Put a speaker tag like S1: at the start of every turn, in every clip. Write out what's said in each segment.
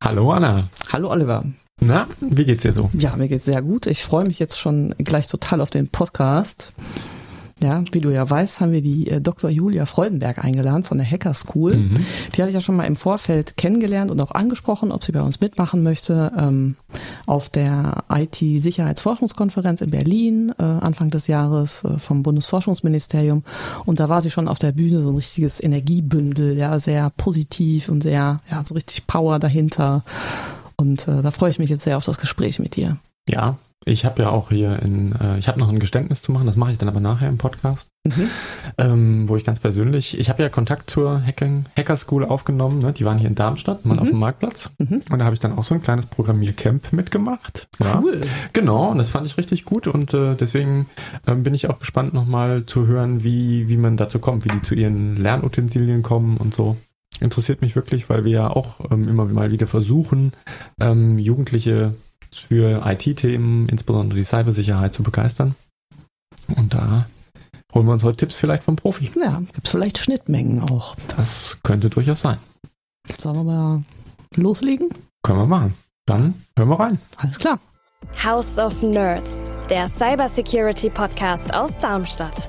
S1: Hallo Anna.
S2: Hallo Oliver.
S1: Na, wie geht's dir so?
S2: Ja, mir geht's sehr gut. Ich freue mich jetzt schon gleich total auf den Podcast. Ja, wie du ja weißt, haben wir die Dr. Julia Freudenberg eingeladen von der Hacker School. Die hatte ich ja schon mal im Vorfeld kennengelernt und auch angesprochen, ob sie bei uns mitmachen möchte auf der IT-Sicherheitsforschungskonferenz in Berlin Anfang des Jahres vom Bundesforschungsministerium. Und da war sie schon auf der Bühne, so ein richtiges Energiebündel, ja, sehr positiv und sehr, ja, so richtig Power dahinter. Und da freue ich mich jetzt sehr auf das Gespräch mit dir.
S1: Ja, ich habe ja auch hier ich habe noch ein Geständnis zu machen, das mache ich dann aber nachher im Podcast, wo ich ganz persönlich, ich habe ja Kontakt zur Hacker School aufgenommen, ne? Die waren hier in Darmstadt, mal auf dem Marktplatz und da habe ich dann auch so ein kleines Programmiercamp mitgemacht. Ja.
S2: Cool.
S1: Genau, und das fand ich richtig gut und deswegen bin ich auch gespannt nochmal zu hören, wie man dazu kommt, wie die zu ihren Lernutensilien kommen und so. Interessiert mich wirklich, weil wir ja auch immer mal wieder versuchen, Jugendliche für IT-Themen, insbesondere die Cybersicherheit, zu begeistern. Und da holen wir uns heute Tipps vielleicht vom Profi.
S2: Ja, gibt es vielleicht Schnittmengen auch.
S1: Das könnte durchaus sein.
S2: Sollen wir mal loslegen?
S1: Können wir machen. Dann hören wir rein.
S2: Alles klar.
S3: House of Nerds, der Cybersecurity-Podcast aus Darmstadt.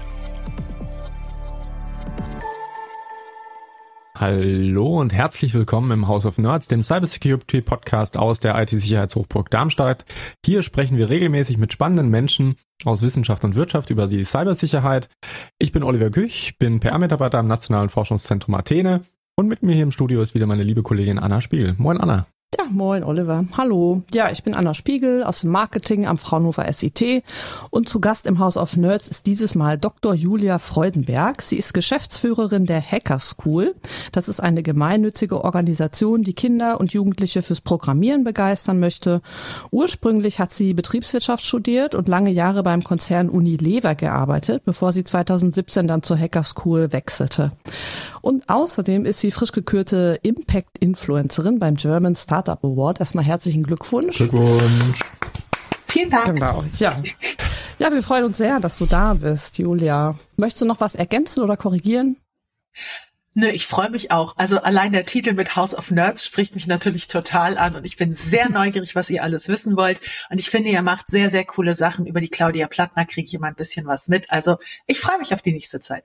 S1: Hallo und herzlich willkommen im House of Nerds, dem Cybersecurity-Podcast aus der IT-Sicherheitshochburg Darmstadt. Hier sprechen wir regelmäßig mit spannenden Menschen aus Wissenschaft und Wirtschaft über die Cybersicherheit. Ich bin Oliver Güch, bin PR-Mitarbeiter am Nationalen Forschungszentrum Athene und mit mir hier im Studio ist wieder meine liebe Kollegin Anna Spiegel. Moin Anna.
S2: Ja, moin Oliver. Hallo. Ja, ich bin Anna Spiegel aus dem Marketing am Fraunhofer SIT und zu Gast im House of Nerds ist dieses Mal Dr. Julia Freudenberg. Sie ist Geschäftsführerin der Hacker School. Das ist eine gemeinnützige Organisation, die Kinder und Jugendliche fürs Programmieren begeistern möchte. Ursprünglich hat sie Betriebswirtschaft studiert und lange Jahre beim Konzern Unilever gearbeitet, bevor sie 2017 dann zur Hacker School wechselte. Und außerdem ist sie frisch gekürte Impact-Influencerin beim German Startup Award. Erstmal herzlichen Glückwunsch.
S1: Glückwunsch.
S4: Vielen Dank.
S2: Genau, ja. Ja, wir freuen uns sehr, dass du da bist, Julia. Möchtest du noch was ergänzen oder korrigieren?
S4: Nö, ich freue mich auch. Also allein der Titel mit House of Nerds spricht mich natürlich total an und ich bin sehr neugierig, was ihr alles wissen wollt. Und ich finde, ihr macht sehr, sehr coole Sachen. Über die Claudia Plattner kriege ich immer ein bisschen was mit. Also ich freue mich auf die nächste Zeit.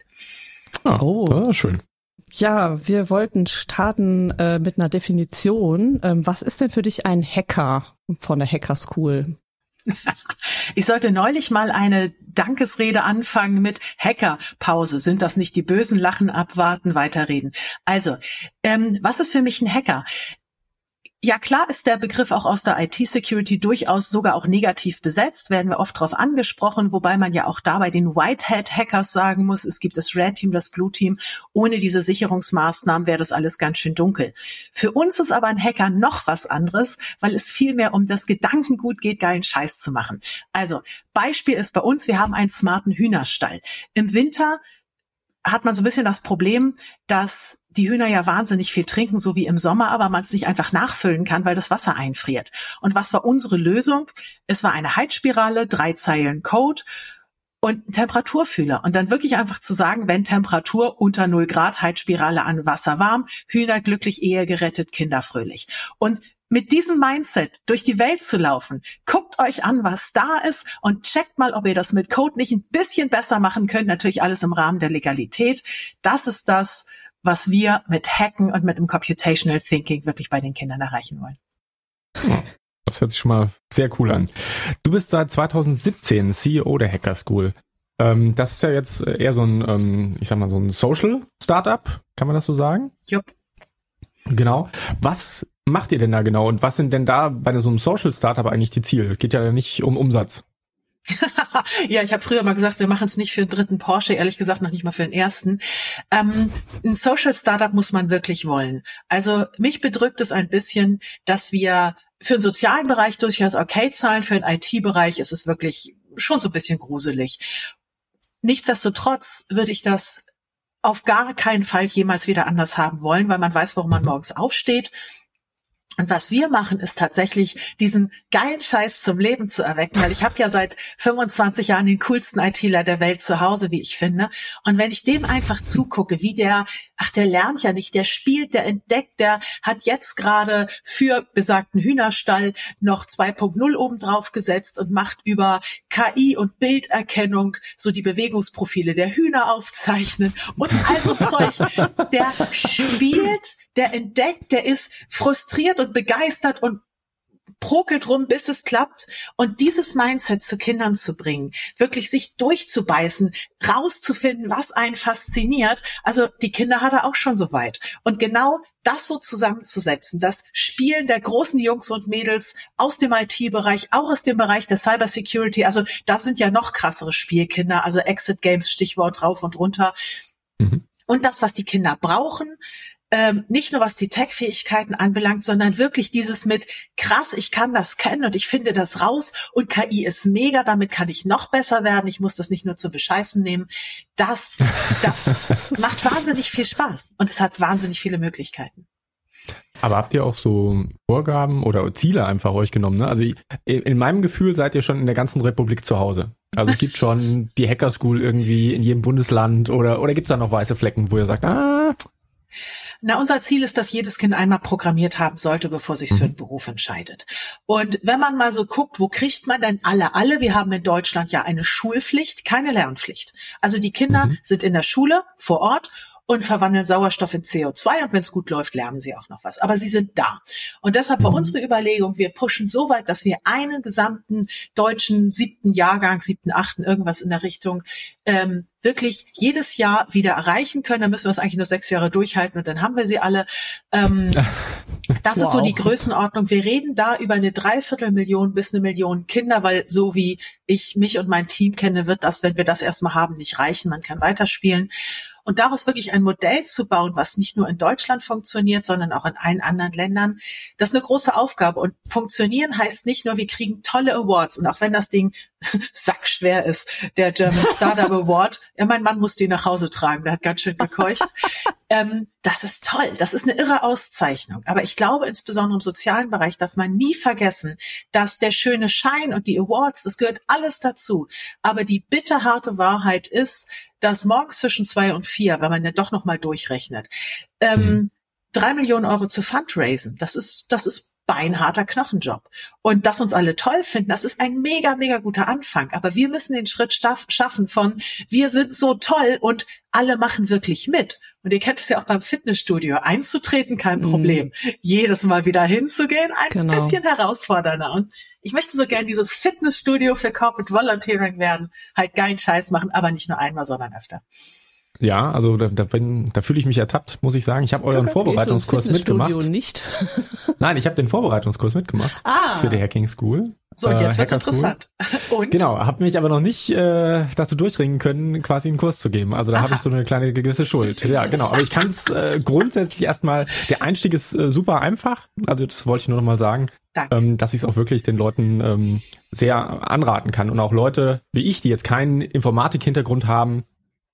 S1: Oh, schön.
S2: Ja, wir wollten starten mit einer Definition. Was ist denn für dich ein Hacker von der Hacker School?
S4: Ich sollte neulich mal eine Dankesrede anfangen mit Hackerpause. Sind das nicht die Bösen? Lachen, abwarten, weiterreden. Also, was ist für mich ein Hacker? Ja, klar ist der Begriff auch aus der IT-Security durchaus sogar auch negativ besetzt, werden wir oft darauf angesprochen, wobei man ja auch da bei den White-Hat-Hackers sagen muss, es gibt das Red Team, das Blue Team. Ohne diese Sicherungsmaßnahmen wäre das alles ganz schön dunkel. Für uns ist aber ein Hacker noch was anderes, weil es vielmehr um das Gedankengut geht, geilen Scheiß zu machen. Also, Beispiel ist bei uns, wir haben einen smarten Hühnerstall. Im Winter hat man so ein bisschen das Problem, dass die Hühner ja wahnsinnig viel trinken, so wie im Sommer, aber man es nicht einfach nachfüllen kann, weil das Wasser einfriert. Und was war unsere Lösung? Es war eine Heizspirale, 3 Zeilen Code und ein Temperaturfühler. Und dann wirklich einfach zu sagen, wenn Temperatur unter 0 Grad, Heizspirale an, Wasser warm, Hühner glücklich, Ehe gerettet, Kinder fröhlich. Und mit diesem Mindset durch die Welt zu laufen, guckt euch an, was da ist und checkt mal, ob ihr das mit Code nicht ein bisschen besser machen könnt. Natürlich alles im Rahmen der Legalität. Das ist das, was wir mit Hacken und mit dem Computational Thinking wirklich bei den Kindern erreichen wollen.
S1: Das hört sich schon mal sehr cool an. Du bist seit 2017 CEO der Hacker School. Das ist ja jetzt eher so ein, ich sag mal, so ein Social Startup, kann man das so sagen?
S4: Jupp.
S1: Genau. Was macht ihr denn da genau und was sind denn da bei so einem Social Startup eigentlich die Ziele? Es geht ja nicht um Umsatz.
S4: Ja, ich habe früher mal gesagt, wir machen es nicht für den dritten Porsche, ehrlich gesagt noch nicht mal für den ersten. Ein Social Startup muss man wirklich wollen. Also mich bedrückt es ein bisschen, dass wir für den sozialen Bereich durchaus okay zahlen, für den IT-Bereich ist es wirklich schon so ein bisschen gruselig. Nichtsdestotrotz würde ich das auf gar keinen Fall jemals wieder anders haben wollen, weil man weiß, warum man morgens aufsteht. Und was wir machen, ist tatsächlich diesen geilen Scheiß zum Leben zu erwecken, weil ich habe ja seit 25 Jahren den coolsten ITler der Welt zu Hause, wie ich finde. Und wenn ich dem einfach zugucke, wie der lernt ja nicht, der spielt, der entdeckt, der hat jetzt gerade für besagten Hühnerstall noch 2.0 obendrauf gesetzt und macht über KI und Bilderkennung so die Bewegungsprofile der Hühner aufzeichnen und all so Zeug. Der spielt, der entdeckt, der ist frustriert und begeistert und prokelt rum, bis es klappt. Und dieses Mindset zu Kindern zu bringen, wirklich sich durchzubeißen, rauszufinden, was einen fasziniert. Also die Kinder hat er auch schon so weit. Und genau das so zusammenzusetzen, das Spielen der großen Jungs und Mädels aus dem IT-Bereich, auch aus dem Bereich der Cybersecurity, also da sind ja noch krassere Spielkinder, also Exit Games, Stichwort rauf und runter. Und das, was die Kinder brauchen, nicht nur was die Tech-Fähigkeiten anbelangt, sondern wirklich dieses mit krass, ich kann das kennen und ich finde das raus und KI ist mega, damit kann ich noch besser werden, ich muss das nicht nur zum Bescheißen nehmen. Das macht wahnsinnig viel Spaß und es hat wahnsinnig viele Möglichkeiten.
S1: Aber habt ihr auch so Vorgaben oder Ziele einfach euch genommen? Ne? Also in meinem Gefühl seid ihr schon in der ganzen Republik zu Hause. Also es gibt schon die Hacker School irgendwie in jedem Bundesland oder gibt's da noch weiße Flecken, wo ihr sagt,
S4: Na, unser Ziel ist, dass jedes Kind einmal programmiert haben sollte, bevor sich für einen Beruf entscheidet. Und wenn man mal so guckt, wo kriegt man denn alle? Wir haben in Deutschland ja eine Schulpflicht, keine Lernpflicht. Also die Kinder sind in der Schule vor Ort und verwandeln Sauerstoff in CO2 und wenn es gut läuft, lernen sie auch noch was. Aber sie sind da. Und deshalb war unsere Überlegung, wir pushen so weit, dass wir einen gesamten deutschen 7. Jahrgang, 7., 8., irgendwas in der Richtung, wirklich jedes Jahr wieder erreichen können. Dann müssen wir es eigentlich nur 6 Jahre durchhalten und dann haben wir sie alle. Das ist so die Größenordnung. Wir reden da über eine 250.000 bis 1 Million Kinder, weil so wie ich mich und mein Team kenne, wird das, wenn wir das erstmal haben, nicht reichen. Man kann weiterspielen. Und daraus wirklich ein Modell zu bauen, was nicht nur in Deutschland funktioniert, sondern auch in allen anderen Ländern, das ist eine große Aufgabe. Und funktionieren heißt nicht nur, wir kriegen tolle Awards. Und auch wenn das Ding sackschwer ist, der German Startup Award, ja, mein Mann musste ihn nach Hause tragen, der hat ganz schön gekeucht. Das ist toll, das ist eine irre Auszeichnung. Aber ich glaube, insbesondere im sozialen Bereich darf man nie vergessen, dass der schöne Schein und die Awards, das gehört alles dazu. Aber die bitterharte Wahrheit ist, dass morgens zwischen 2 und 4, wenn man ja doch noch mal durchrechnet, 3 Millionen Euro zu fundraisen, das ist beinharter Knochenjob. Und dass uns alle toll finden, das ist ein mega, mega guter Anfang. Aber wir müssen den Schritt schaffen von, wir sind so toll und alle machen wirklich mit. Und ihr kennt es ja auch beim Fitnessstudio. Einzutreten, kein Problem. Jedes Mal wieder hinzugehen, ein bisschen herausfordernder. Und ich möchte so gern dieses Fitnessstudio für Corporate Volunteering werden. Halt geilen Scheiß machen, aber nicht nur einmal, sondern öfter.
S1: Ja, also da fühle ich mich ertappt, muss ich sagen. Ich habe euren Vorbereitungskurs mitgemacht.
S2: Nicht?
S1: Nein, ich habe den Vorbereitungskurs mitgemacht für die Hacking School.
S4: So, und jetzt wird's interessant.
S1: Und? Genau, habe mich aber noch nicht dazu durchringen können, quasi einen Kurs zu geben. Also da habe ich so eine kleine gewisse Schuld. Ja, genau. Aber ich kann es grundsätzlich erstmal, der Einstieg ist super einfach. Also das wollte ich nur noch mal sagen, dass ich es auch wirklich den Leuten sehr anraten kann. Und auch Leute wie ich, die jetzt keinen Informatik-Hintergrund haben,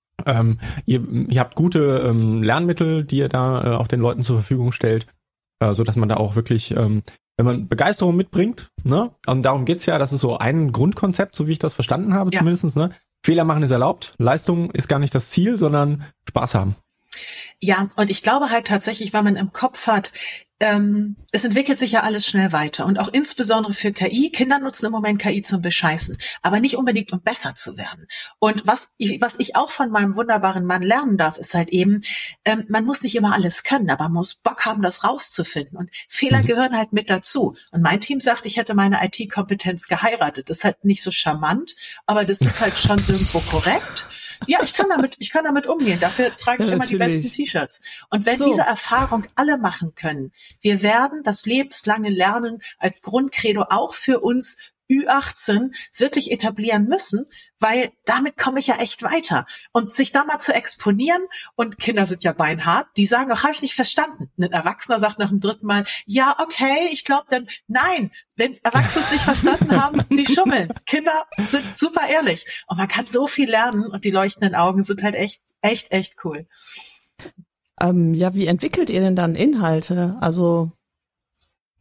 S1: ihr habt gute Lernmittel, die ihr da auch den Leuten zur Verfügung stellt, so dass man da auch wirklich, wenn man Begeisterung mitbringt, ne, und darum geht's ja, das ist so ein Grundkonzept, so wie ich das verstanden habe, zumindestens, ne, Fehler machen ist erlaubt, Leistung ist gar nicht das Ziel, sondern Spaß haben.
S4: Ja, und ich glaube halt tatsächlich, weil man im Kopf hat, es entwickelt sich ja alles schnell weiter und auch insbesondere für KI. Kinder nutzen im Moment KI zum Bescheißen, aber nicht unbedingt, um besser zu werden. Und was ich auch von meinem wunderbaren Mann lernen darf, ist halt eben, man muss nicht immer alles können, aber man muss Bock haben, das rauszufinden. Und Fehler gehören halt mit dazu. Und mein Team sagt, ich hätte meine IT-Kompetenz geheiratet. Das ist halt nicht so charmant, aber das ist halt schon irgendwo korrekt. Ja, ich kann damit umgehen. Dafür trage ich immer die besten T-Shirts. Und wenn diese Erfahrung alle machen können, wir werden das lebenslange Lernen als Grundcredo auch für uns Ü18 wirklich etablieren müssen, weil damit komme ich ja echt weiter. Und sich da mal zu exponieren, und Kinder sind ja beinhart, die sagen, ach, habe ich nicht verstanden. Und ein Erwachsener sagt nach dem 3. Mal, ja, okay, ich glaube dann, nein, wenn Erwachsene es nicht verstanden haben, die schummeln. Kinder sind super ehrlich. Und man kann so viel lernen und die leuchtenden Augen sind halt echt cool.
S2: Ja, wie entwickelt ihr denn dann Inhalte? Also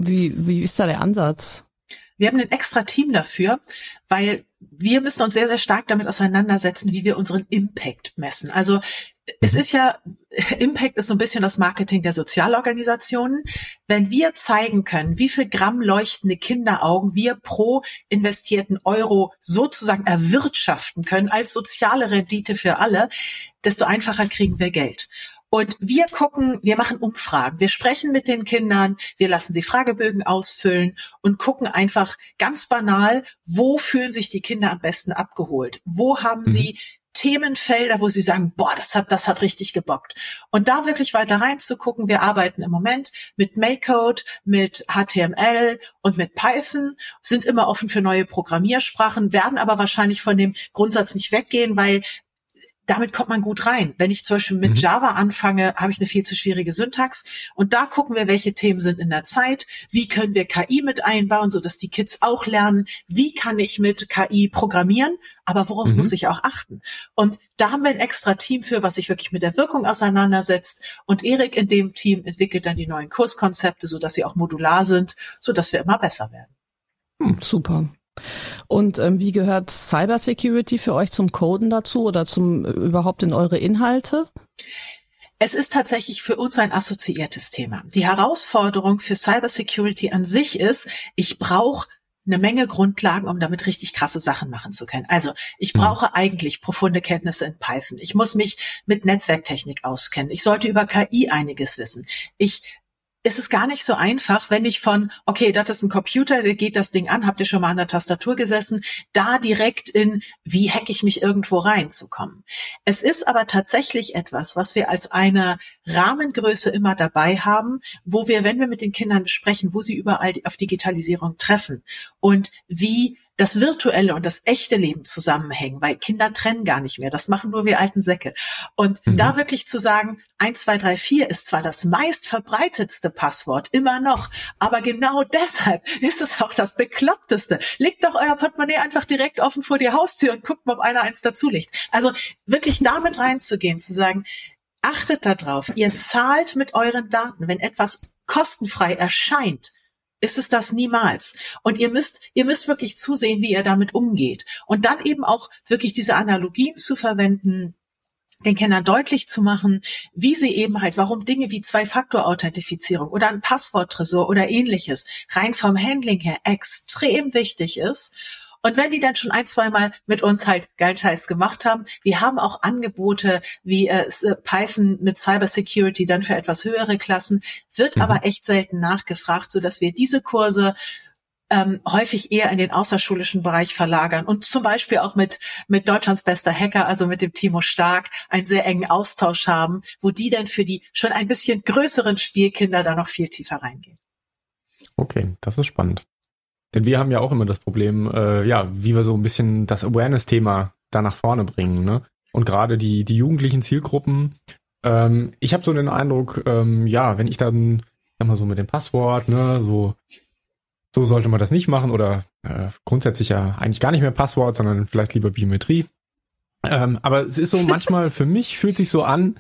S2: Wie ist da der Ansatz?
S4: Wir haben ein extra Team dafür, weil wir müssen uns sehr, sehr stark damit auseinandersetzen, wie wir unseren Impact messen. Also es ist ja, Impact ist so ein bisschen das Marketing der Sozialorganisationen. Wenn wir zeigen können, wie viel Gramm leuchtende Kinderaugen wir pro investierten Euro sozusagen erwirtschaften können als soziale Rendite für alle, desto einfacher kriegen wir Geld. Und wir machen Umfragen, wir sprechen mit den Kindern, wir lassen sie Fragebögen ausfüllen und gucken einfach ganz banal, wo fühlen sich die Kinder am besten abgeholt? Wo haben sie Themenfelder, wo sie sagen, boah, das hat richtig gebockt. Und da wirklich weiter reinzugucken. Wir arbeiten im Moment mit MakeCode, mit HTML und mit Python, sind immer offen für neue Programmiersprachen, werden aber wahrscheinlich von dem Grundsatz nicht weggehen, weil damit kommt man gut rein. Wenn ich zum Beispiel mit Java anfange, habe ich eine viel zu schwierige Syntax. Und da gucken wir, welche Themen sind in der Zeit. Wie können wir KI mit einbauen, sodass die Kids auch lernen, wie kann ich mit KI programmieren, aber worauf muss ich auch achten? Und da haben wir ein extra Team für, was sich wirklich mit der Wirkung auseinandersetzt. Und Erik in dem Team entwickelt dann die neuen Kurskonzepte, sodass sie auch modular sind, sodass wir immer besser werden.
S2: Super. Und wie gehört Cybersecurity für euch zum Coden dazu oder zum überhaupt in eure Inhalte?
S4: Es ist tatsächlich für uns ein assoziiertes Thema. Die Herausforderung für Cybersecurity an sich ist, ich brauche eine Menge Grundlagen, um damit richtig krasse Sachen machen zu können. Also ich brauche eigentlich profunde Kenntnisse in Python. Ich muss mich mit Netzwerktechnik auskennen. Ich sollte über KI einiges wissen. Es ist gar nicht so einfach, wenn ich okay, das ist ein Computer, der geht das Ding an, habt ihr schon mal an der Tastatur gesessen, da direkt in, wie hacke ich mich irgendwo reinzukommen. Es ist aber tatsächlich etwas, was wir als eine Rahmengröße immer dabei haben, wo wir, wenn wir mit den Kindern besprechen, wo sie überall auf Digitalisierung treffen und wie das virtuelle und das echte Leben zusammenhängen, weil Kinder trennen gar nicht mehr. Das machen nur wir alten Säcke. Und da wirklich zu sagen, 1, 2, 3, 4 ist zwar das meist verbreitetste Passwort, immer noch, aber genau deshalb ist es auch das bekloppteste. Legt doch euer Portemonnaie einfach direkt offen vor die Haustür und guckt mal, ob einer eins dazulegt. Also wirklich damit reinzugehen, zu sagen, achtet da drauf, ihr zahlt mit euren Daten. Wenn etwas kostenfrei erscheint, ist es das niemals. Und ihr müsst wirklich zusehen, wie ihr damit umgeht. Und dann eben auch wirklich diese Analogien zu verwenden, den Kindern deutlich zu machen, wie sie eben halt, warum Dinge wie Zwei-Faktor-Authentifizierung oder ein Passworttresor oder ähnliches rein vom Handling her extrem wichtig ist. Und wenn die dann schon 1, 2 Mal mit uns halt geilen Scheiß gemacht haben, wir haben auch Angebote wie Python mit Cybersecurity dann für etwas höhere Klassen, wird aber echt selten nachgefragt, sodass wir diese Kurse häufig eher in den außerschulischen Bereich verlagern und zum Beispiel auch mit Deutschlands bester Hacker, also mit dem Timo Stark, einen sehr engen Austausch haben, wo die dann für die schon ein bisschen größeren Spielkinder da noch viel tiefer reingehen.
S1: Okay, das ist spannend. Denn wir haben ja auch immer das Problem, wie wir so ein bisschen das Awareness-Thema da nach vorne bringen, ne? Und gerade die jugendlichen Zielgruppen, ich habe so den Eindruck, wenn ich dann, sag mal so mit dem Passwort, ne, so sollte man das nicht machen oder grundsätzlich ja eigentlich gar nicht mehr Passwort, sondern vielleicht lieber Biometrie. Aber es ist so manchmal, für mich fühlt sich so an,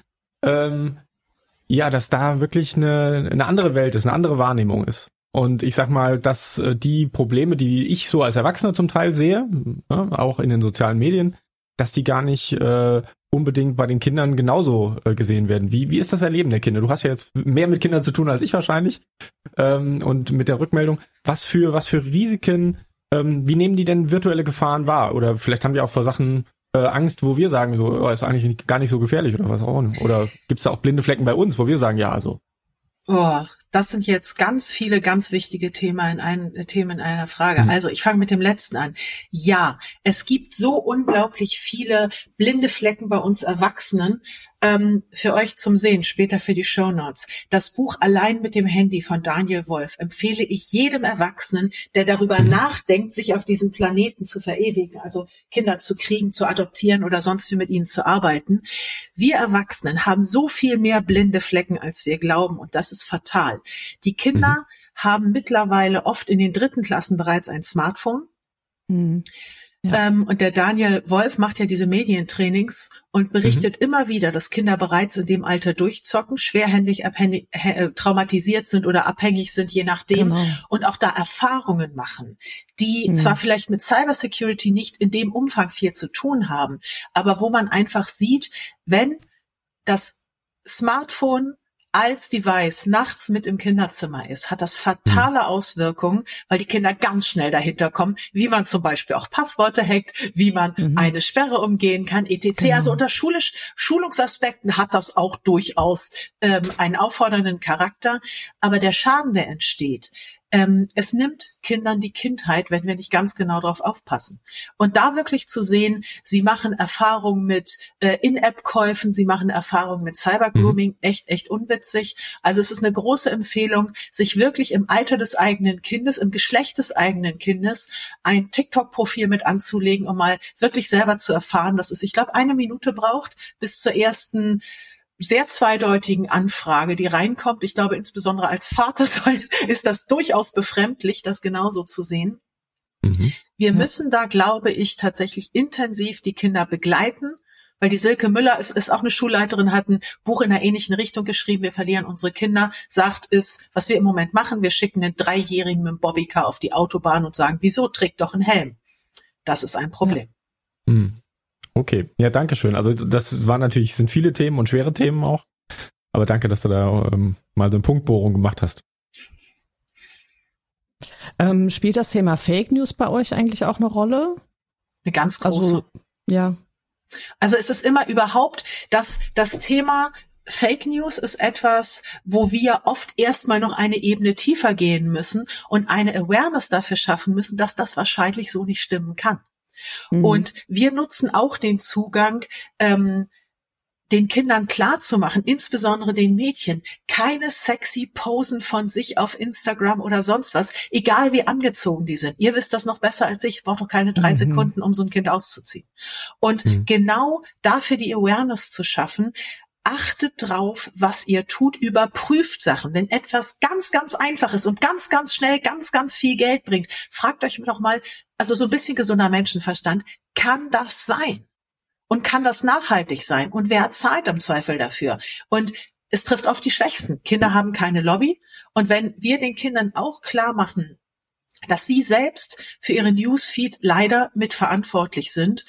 S1: dass da wirklich eine andere Welt ist, eine andere Wahrnehmung ist. Und ich sag mal, dass die Probleme, die ich so als Erwachsener zum Teil sehe, auch in den sozialen Medien, dass die gar nicht unbedingt bei den Kindern genauso gesehen werden. Wie ist das Erleben der Kinder? Du hast ja jetzt mehr mit Kindern zu tun als ich wahrscheinlich. Und mit der Rückmeldung, was für Risiken, wie nehmen die denn virtuelle Gefahren wahr? Oder vielleicht haben die auch vor Sachen Angst, wo wir sagen, so ist eigentlich gar nicht so gefährlich oder was auch. Oder gibt's da auch blinde Flecken bei uns, wo wir sagen, ja, also.
S4: Oh, das sind jetzt ganz viele ganz wichtige Themen in einer Frage. Also ich fange mit dem letzten an. Ja, es gibt so unglaublich viele blinde Flecken bei uns Erwachsenen, für euch zum Sehen, später für die Shownotes. Das Buch Allein mit dem Handy von Daniel Wolf empfehle ich jedem Erwachsenen, der darüber nachdenkt, sich auf diesem Planeten zu verewigen, also Kinder zu kriegen, zu adoptieren oder sonst wie mit ihnen zu arbeiten. Wir Erwachsenen haben so viel mehr blinde Flecken, als wir glauben, und das ist fatal. Die Kinder haben mittlerweile oft in den 3. Klassen bereits ein Smartphone.
S2: Ja.
S4: Und der Daniel Wolf macht ja diese Medientrainings und berichtet immer wieder, dass Kinder bereits in dem Alter durchzocken, schwerhändig traumatisiert sind oder abhängig sind, je nachdem.
S2: Genau.
S4: Und auch da Erfahrungen machen, die zwar vielleicht mit Cybersecurity nicht in dem Umfang viel zu tun haben, aber wo man einfach sieht, wenn das Smartphone als Device nachts mit im Kinderzimmer ist, hat das fatale Auswirkungen, weil die Kinder ganz schnell dahinter kommen, wie man zum Beispiel auch Passworte hackt, wie man eine Sperre umgehen kann, etc.
S2: Genau.
S4: Also unter Schulungsaspekten hat das auch durchaus einen auffordernden Charakter. Aber der Schaden, der entsteht, es nimmt Kindern die Kindheit, wenn wir nicht ganz genau drauf aufpassen. Und da wirklich zu sehen, sie machen Erfahrungen mit In-App-Käufen, sie machen Erfahrungen mit Cyber-Grooming, echt unwitzig. Also es ist eine große Empfehlung, sich wirklich im Alter des eigenen Kindes, im Geschlecht des eigenen Kindes ein TikTok-Profil mit anzulegen, um mal wirklich selber zu erfahren, dass es, ich glaube, 1 Minute braucht bis zur ersten sehr zweideutigen Anfrage, die reinkommt. Ich glaube, insbesondere als Vater ist das durchaus befremdlich, das genauso zu sehen. Wir müssen da, glaube ich, tatsächlich intensiv die Kinder begleiten, weil die Silke Müller ist auch eine Schulleiterin, hat ein Buch in einer ähnlichen Richtung geschrieben, wir verlieren unsere Kinder, sagt es, was wir im Moment machen, wir schicken einen 3-Jährigen mit dem Bobbycar auf die Autobahn und sagen, wieso trägt doch einen Helm? Das ist ein Problem.
S1: Ja. Okay, ja, danke schön. Also das sind viele Themen und schwere Themen auch. Aber danke, dass du da mal so eine Punktbohrung gemacht hast.
S2: Spielt das Thema Fake News bei euch eigentlich auch eine Rolle?
S4: Eine ganz große.
S2: Also, ja.
S4: Also es ist immer überhaupt, das Thema Fake News ist etwas, wo wir oft erstmal noch eine Ebene tiefer gehen müssen und eine Awareness dafür schaffen müssen, dass das wahrscheinlich so nicht stimmen kann. Und wir nutzen auch den Zugang, den Kindern klarzumachen, insbesondere den Mädchen, keine sexy Posen von sich auf Instagram oder sonst was, egal wie angezogen die sind. Ihr wisst das noch besser als ich brauche doch keine 3 Sekunden, um so ein Kind auszuziehen. Und genau dafür die Awareness zu schaffen, achtet drauf, was ihr tut, überprüft Sachen. Wenn etwas ganz, ganz einfach ist und ganz, ganz schnell ganz, ganz viel Geld bringt, fragt euch doch mal, also so ein bisschen gesunder Menschenverstand, kann das sein? Und kann das nachhaltig sein? Und wer zahlt im Zweifel dafür? Und es trifft oft die Schwächsten. Kinder haben keine Lobby. Und wenn wir den Kindern auch klar machen, dass sie selbst für ihre Newsfeed leider mitverantwortlich sind,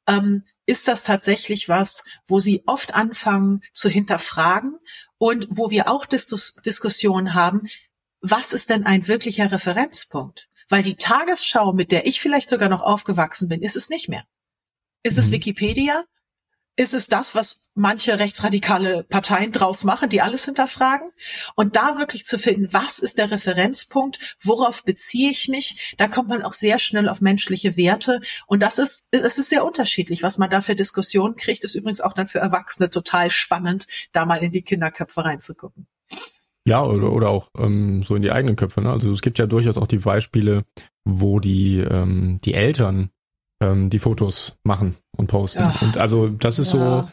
S4: ist das tatsächlich was, wo sie oft anfangen zu hinterfragen und wo wir auch Diskussionen haben, was ist denn ein wirklicher Referenzpunkt? Weil die Tagesschau, mit der ich vielleicht sogar noch aufgewachsen bin, ist es nicht mehr. Ist es Wikipedia? Ist es das, was manche rechtsradikale Parteien draus machen, die alles hinterfragen? Und da wirklich zu finden, was ist der Referenzpunkt? Worauf beziehe ich mich? Da kommt man auch sehr schnell auf menschliche Werte. Und es ist sehr unterschiedlich. Was man da für Diskussionen kriegt, ist übrigens auch dann für Erwachsene total spannend, da mal in die Kinderköpfe reinzugucken.
S1: Ja, oder auch so in die eigenen Köpfe. Ne? Also es gibt ja durchaus auch die Beispiele, wo die Eltern die Fotos machen und posten. Ja. Und also das ist so,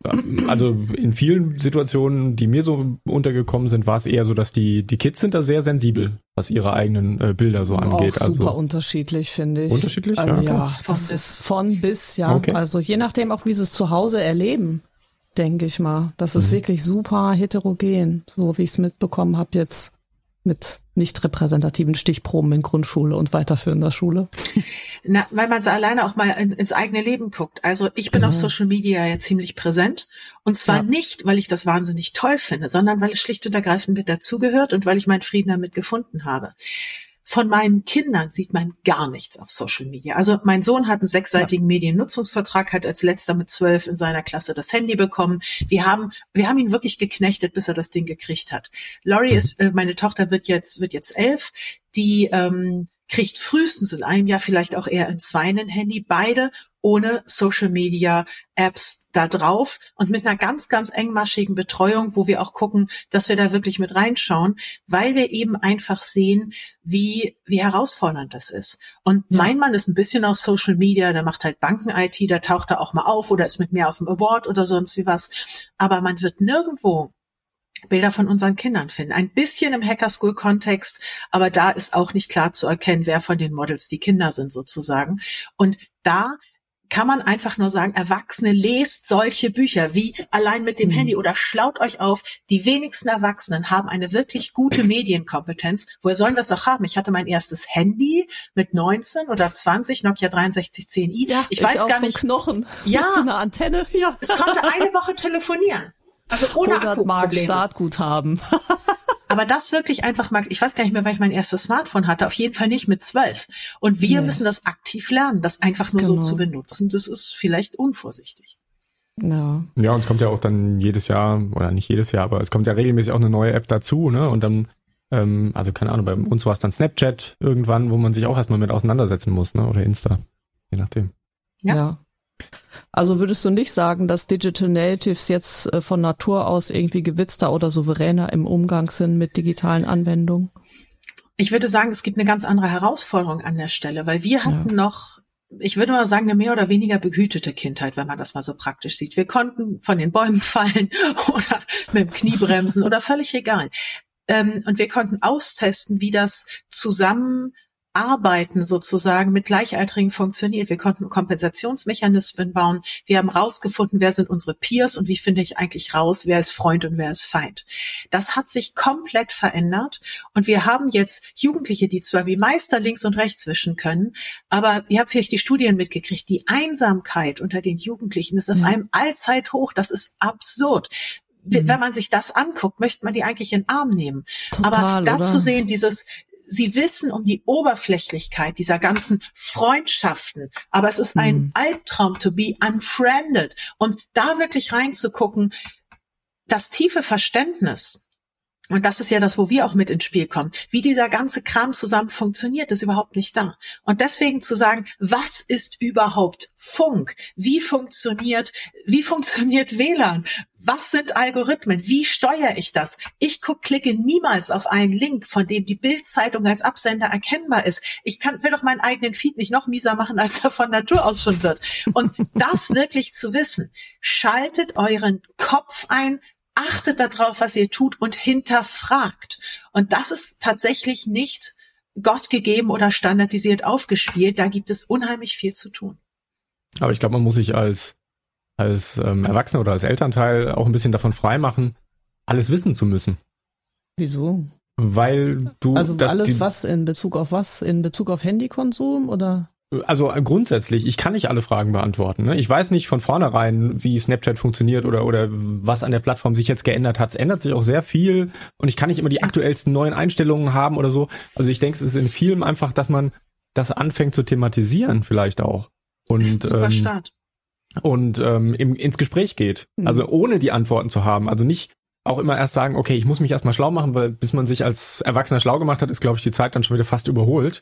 S1: also in vielen Situationen, die mir so untergekommen sind, war es eher so, dass die Kids sind da sehr sensibel, was ihre eigenen Bilder so angeht.
S2: Auch super unterschiedlich, finde ich.
S1: Unterschiedlich?
S2: Ja, das ist von bis, ja. Okay. Also je nachdem auch, wie sie es zu Hause erleben, denke ich mal. Das ist wirklich super heterogen, so wie ich es mitbekommen habe jetzt mit nicht repräsentativen Stichproben in Grundschule und weiterführender Schule.
S4: Na, weil man so alleine auch mal ins eigene Leben guckt. Also ich bin auf Social Media ja ziemlich präsent. Und zwar nicht, weil ich das wahnsinnig toll finde, sondern weil es schlicht und ergreifend mit dazugehört und weil ich meinen Frieden damit gefunden habe. Von meinen Kindern sieht man gar nichts auf Social Media. Also mein Sohn hat einen 6-seitigen Mediennutzungsvertrag, hat als letzter mit 12 in seiner Klasse das Handy bekommen. Wir haben ihn wirklich geknechtet, bis er das Ding gekriegt hat. Lori ist, meine Tochter wird jetzt 11, die kriegt frühestens in einem Jahr, vielleicht auch eher in 2 ein Handy, beide ohne Social-Media-Apps da drauf und mit einer ganz, ganz engmaschigen Betreuung, wo wir auch gucken, dass wir da wirklich mit reinschauen, weil wir eben einfach sehen, wie herausfordernd das ist. Und mein Mann ist ein bisschen auf Social Media, der macht halt Banken-IT, der taucht da auch mal auf oder ist mit mir auf dem Award oder sonst wie was. Aber man wird nirgendwo Bilder von unseren Kindern finden. Ein bisschen im Hacker-School-Kontext, aber da ist auch nicht klar zu erkennen, wer von den Models die Kinder sind sozusagen. Und da kann man einfach nur sagen, Erwachsene, lest solche Bücher wie Allein mit dem Handy oder schlaut euch auf. Die wenigsten Erwachsenen haben eine wirklich gute Medienkompetenz. Woher sollen das auch haben? Ich hatte mein erstes Handy mit 19 oder 20, Nokia 6310i.
S2: Ja,
S4: ich weiß
S2: auch
S4: gar
S2: so
S4: nicht.
S2: Knochen
S4: Ja.
S2: mit so einer Antenne. Ja.
S4: Es konnte eine Woche telefonieren. Also ohne
S2: 100 Mark
S4: Akkuprobleme.
S2: Startguthaben.
S4: Aber das wirklich einfach mal, ich weiß gar nicht mehr, weil ich mein erstes Smartphone hatte, auf jeden Fall nicht mit 12. Und wir müssen das aktiv lernen, das einfach nur so zu benutzen. Das ist vielleicht unvorsichtig.
S2: Ja.
S1: Ja, und es kommt ja auch dann jedes Jahr, oder nicht jedes Jahr, aber es kommt ja regelmäßig auch eine neue App dazu, ne? Und dann, also keine Ahnung, bei uns war es dann Snapchat irgendwann, wo man sich auch erstmal mit auseinandersetzen muss, ne? Oder Insta, je nachdem.
S2: Ja. Also würdest du nicht sagen, dass Digital Natives jetzt von Natur aus irgendwie gewitzter oder souveräner im Umgang sind mit digitalen Anwendungen?
S4: Ich würde sagen, es gibt eine ganz andere Herausforderung an der Stelle, weil wir hatten noch, ich würde mal sagen, eine mehr oder weniger behütete Kindheit, wenn man das mal so praktisch sieht. Wir konnten von den Bäumen fallen oder mit dem Knie bremsen oder völlig egal. Und wir konnten austesten, wie das Zusammenarbeiten sozusagen mit Gleichaltrigen funktioniert. Wir konnten Kompensationsmechanismen bauen. Wir haben rausgefunden, wer sind unsere Peers und wie finde ich eigentlich raus, wer ist Freund und wer ist Feind. Das hat sich komplett verändert und wir haben jetzt Jugendliche, die zwar wie Meister links und rechts wischen können, aber ihr habt vielleicht die Studien mitgekriegt, die Einsamkeit unter den Jugendlichen ist auf einem Allzeithoch. Das ist absurd. Wenn man sich das anguckt, möchte man die eigentlich in den Arm nehmen.
S2: Total,
S4: aber dazu
S2: oder?
S4: sehen Sie wissen um die Oberflächlichkeit dieser ganzen Freundschaften, aber es ist ein Albtraum to be unfriended. Und da wirklich reinzugucken, das tiefe Verständnis, und das ist ja das, wo wir auch mit ins Spiel kommen, wie dieser ganze Kram zusammen funktioniert, ist überhaupt nicht da. Und deswegen zu sagen, was ist überhaupt Funk? Wie funktioniert WLAN? Was sind Algorithmen? Wie steuere ich das? Ich klicke niemals auf einen Link, von dem die Bild-Zeitung als Absender erkennbar ist. Will doch meinen eigenen Feed nicht noch mieser machen, als er von Natur aus schon wird. Und das wirklich zu wissen, schaltet euren Kopf ein, achtet darauf, was ihr tut und hinterfragt. Und das ist tatsächlich nicht Gott gegeben oder standardisiert aufgespielt. Da gibt es unheimlich viel zu tun.
S1: Aber ich glaube, man muss sich als Erwachsener oder als Elternteil auch ein bisschen davon freimachen, alles wissen zu müssen.
S2: Wieso?
S1: Weil du...
S2: Also was in Bezug auf was? In Bezug auf Handykonsum oder...
S1: Also grundsätzlich, ich kann nicht alle Fragen beantworten. Ne? Ich weiß nicht von vornherein, wie Snapchat funktioniert oder was an der Plattform sich jetzt geändert hat. Es ändert sich auch sehr viel und ich kann nicht immer die aktuellsten neuen Einstellungen haben oder so. Also ich denke, es ist in vielem einfach, dass man das anfängt zu thematisieren vielleicht auch. Und
S4: ist ein super Start.
S1: Und ins Gespräch geht. Also ohne die Antworten zu haben. Also nicht auch immer erst sagen, okay, ich muss mich erstmal schlau machen, weil bis man sich als Erwachsener schlau gemacht hat, ist, glaube ich, die Zeit dann schon wieder fast überholt.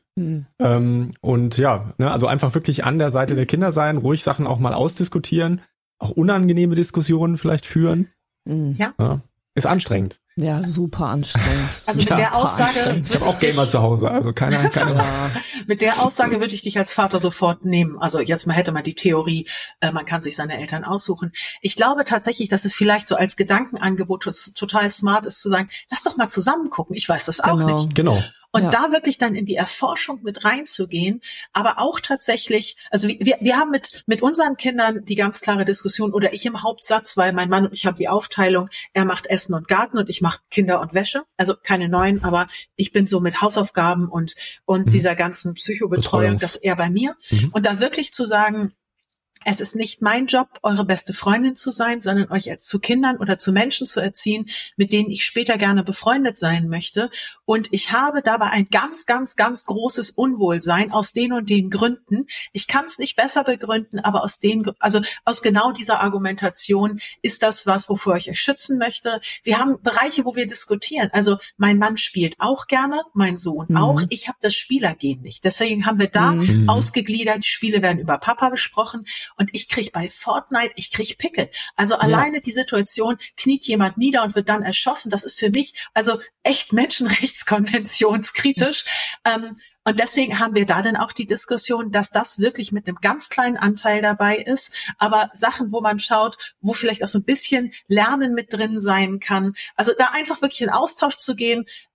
S1: Und ja, ne, also einfach wirklich an der Seite der Kinder sein, ruhig Sachen auch mal ausdiskutieren, auch unangenehme Diskussionen vielleicht führen.
S4: Ja.
S1: Ist anstrengend.
S2: Ja, super anstrengend.
S4: Also mit der Aussage,
S1: ich habe auch Gamer zu Hause, also keine.
S4: Mit der Aussage würde ich dich als Vater sofort nehmen. Also jetzt hätte man die Theorie, man kann sich seine Eltern aussuchen. Ich glaube tatsächlich, dass es vielleicht so als Gedankenangebot total smart ist zu sagen, lass doch mal zusammen gucken. Ich weiß das auch nicht.
S1: Genau.
S4: Und da wirklich dann in die Erforschung mit reinzugehen, aber auch tatsächlich, also wir haben mit unseren Kindern die ganz klare Diskussion oder ich im Hauptsatz, weil mein Mann und ich haben die Aufteilung, er macht Essen und Garten und ich mache Kinder und Wäsche, also keine neuen, aber ich bin so mit Hausaufgaben und dieser ganzen Psychobetreuung, das eher bei mir. Und da wirklich zu sagen, es ist nicht mein Job, eure beste Freundin zu sein, sondern euch zu Kindern oder zu Menschen zu erziehen, mit denen ich später gerne befreundet sein möchte. Und ich habe dabei ein ganz, ganz, ganz großes Unwohlsein aus den und den Gründen. Ich kann es nicht besser begründen, aber aus genau dieser Argumentation ist das was, wovor ich euch schützen möchte. Wir haben Bereiche, wo wir diskutieren. Also mein Mann spielt auch gerne, mein Sohn auch. Ich habe das Spielergehen nicht. Deswegen haben wir da ausgegliedert. Die Spiele werden über Papa besprochen. Und ich krieg bei Fortnite, Pickel. Also alleine die Situation, kniet jemand nieder und wird dann erschossen. Das ist für mich also echt menschenrechtskonventionskritisch. Und deswegen haben wir da dann auch die Diskussion, dass das wirklich mit einem ganz kleinen Anteil dabei ist. Aber Sachen, wo man schaut, wo vielleicht auch so ein bisschen Lernen mit drin sein kann. Also da einfach wirklich in Austausch zu gehen.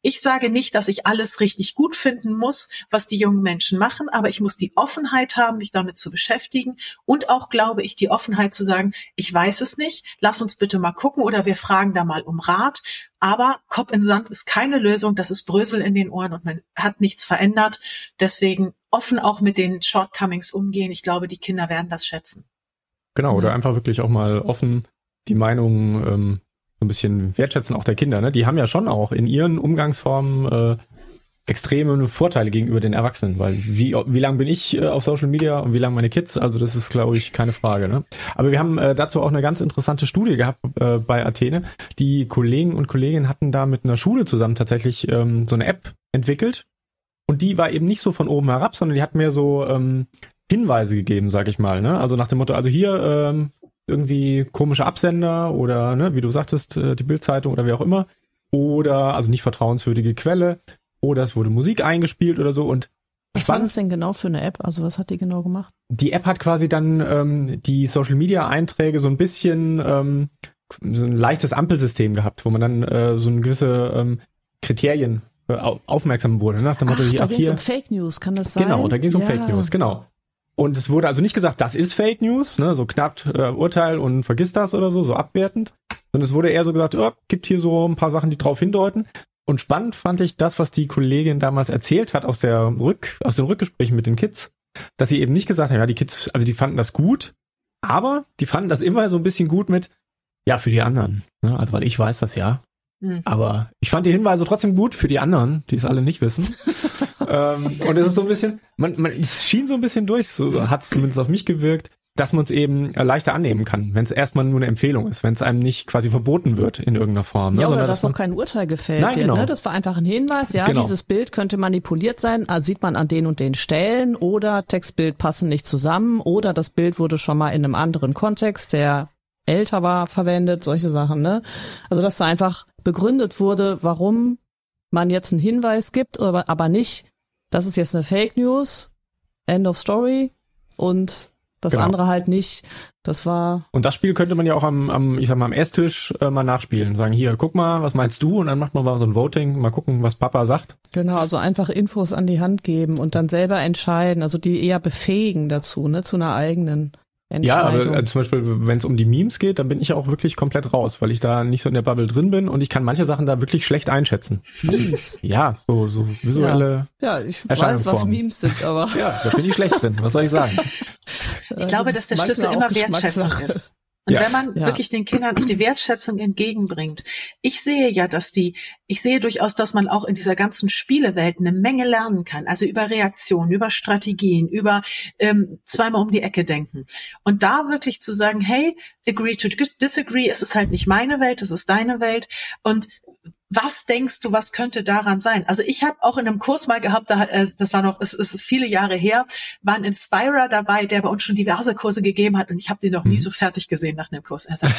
S4: ich sage nicht, dass ich alles richtig gut finden muss, was die jungen Menschen machen, aber ich muss die Offenheit haben, mich damit zu beschäftigen und auch, glaube ich, die Offenheit zu sagen, ich weiß es nicht, lass uns bitte mal gucken oder wir fragen da mal um Rat. Aber Kopf in Sand ist keine Lösung, das ist Brösel in den Ohren und man hat nichts verändert. Deswegen offen auch mit den Shortcomings umgehen. Ich glaube, die Kinder werden das schätzen.
S1: Genau, oder einfach wirklich auch mal offen die Meinung so ein bisschen wertschätzen, auch der Kinder. Ne? Die haben ja schon auch in ihren Umgangsformen extreme Vorteile gegenüber den Erwachsenen, weil wie lange bin ich auf Social Media und wie lange meine Kids, also das ist, glaube ich, keine Frage. Ne? Aber wir haben dazu auch eine ganz interessante Studie gehabt bei Athene. Die Kollegen und Kolleginnen hatten da mit einer Schule zusammen tatsächlich so eine App entwickelt und die war eben nicht so von oben herab, sondern die hat mehr so Hinweise gegeben, sag ich mal. Ne? Also nach dem Motto, also hier irgendwie komische Absender oder, ne, wie du sagtest, die Bild-Zeitung oder wie auch immer. Oder, also nicht vertrauenswürdige Quelle. Oder es wurde Musik eingespielt oder so. Und
S2: was war das denn genau für eine App? Also was hat die genau gemacht?
S1: Die App hat quasi dann die Social-Media-Einträge so ein bisschen so ein leichtes Ampelsystem gehabt, wo man dann so eine gewisse Kriterien aufmerksam wurde. Nach dem Motto,
S2: da ging es um Fake News, kann das sein?
S1: Genau, da ging es um Fake News, genau. Und es wurde also nicht gesagt, das ist Fake News, ne, so knapp Urteil und vergiss das oder so abwertend, sondern es wurde eher so gesagt, gibt hier so ein paar Sachen, die drauf hindeuten. Und spannend fand ich das, was die Kollegin damals erzählt hat aus den Rückgesprächen mit den Kids, dass sie eben nicht gesagt haben, ja, die Kids, also die fanden das gut, aber die fanden das immer so ein bisschen gut mit, ja, für die anderen, ne, also weil ich weiß das ja. Aber ich fand die Hinweise trotzdem gut für die anderen, die es alle nicht wissen. Und es ist so ein bisschen, es schien so ein bisschen durch, so hat es zumindest auf mich gewirkt, dass man es eben leichter annehmen kann, wenn es erstmal nur eine Empfehlung ist, wenn es einem nicht quasi verboten wird in irgendeiner Form. Ne?
S2: Ja, oder dass noch kein Urteil gefällt wird.
S1: Genau.
S2: Ne? Das war einfach ein Hinweis, ja, genau. Dieses Bild könnte manipuliert sein, also sieht man an den und den Stellen oder Textbild passen nicht zusammen oder das Bild wurde schon mal in einem anderen Kontext, der älter war, verwendet, solche Sachen. Ne? Also dass da einfach begründet wurde, warum man jetzt einen Hinweis gibt, aber nicht, das ist jetzt eine Fake News, End of Story und das andere halt nicht. Das war.
S1: Und das Spiel könnte man ja auch am Esstisch mal nachspielen. Sagen, hier, guck mal, was meinst du? Und dann macht man mal so ein Voting, mal gucken, was Papa sagt.
S2: Genau, also einfach Infos an die Hand geben und dann selber entscheiden, also die eher befähigen dazu, ne, zu einer eigenen Entscheidung.
S1: Ja, aber zum Beispiel, wenn es um die Memes geht, dann bin ich auch wirklich komplett raus, weil ich da nicht so in der Bubble drin bin und ich kann manche Sachen da wirklich schlecht einschätzen.
S2: Memes?
S1: Ja, so visuelle
S2: ich weiß, was Memes sind, aber...
S1: Ja, da bin ich schlecht drin, was soll ich sagen?
S4: Ich glaube, dass der Schlüssel immer Wertschätzung ist. Und wenn man wirklich den Kindern die Wertschätzung entgegenbringt, ich sehe durchaus, dass man auch in dieser ganzen Spielewelt eine Menge lernen kann. Also über Reaktionen, über Strategien, über zweimal um die Ecke denken. Und da wirklich zu sagen, hey, agree to disagree, es ist halt nicht meine Welt, es ist deine Welt. Und was denkst du, was könnte daran sein? Also ich habe auch in einem Kurs mal gehabt, es ist viele Jahre her, war ein Inspirer dabei, der bei uns schon diverse Kurse gegeben hat und ich habe den noch nie so fertig gesehen nach einem Kurs. Er sagt,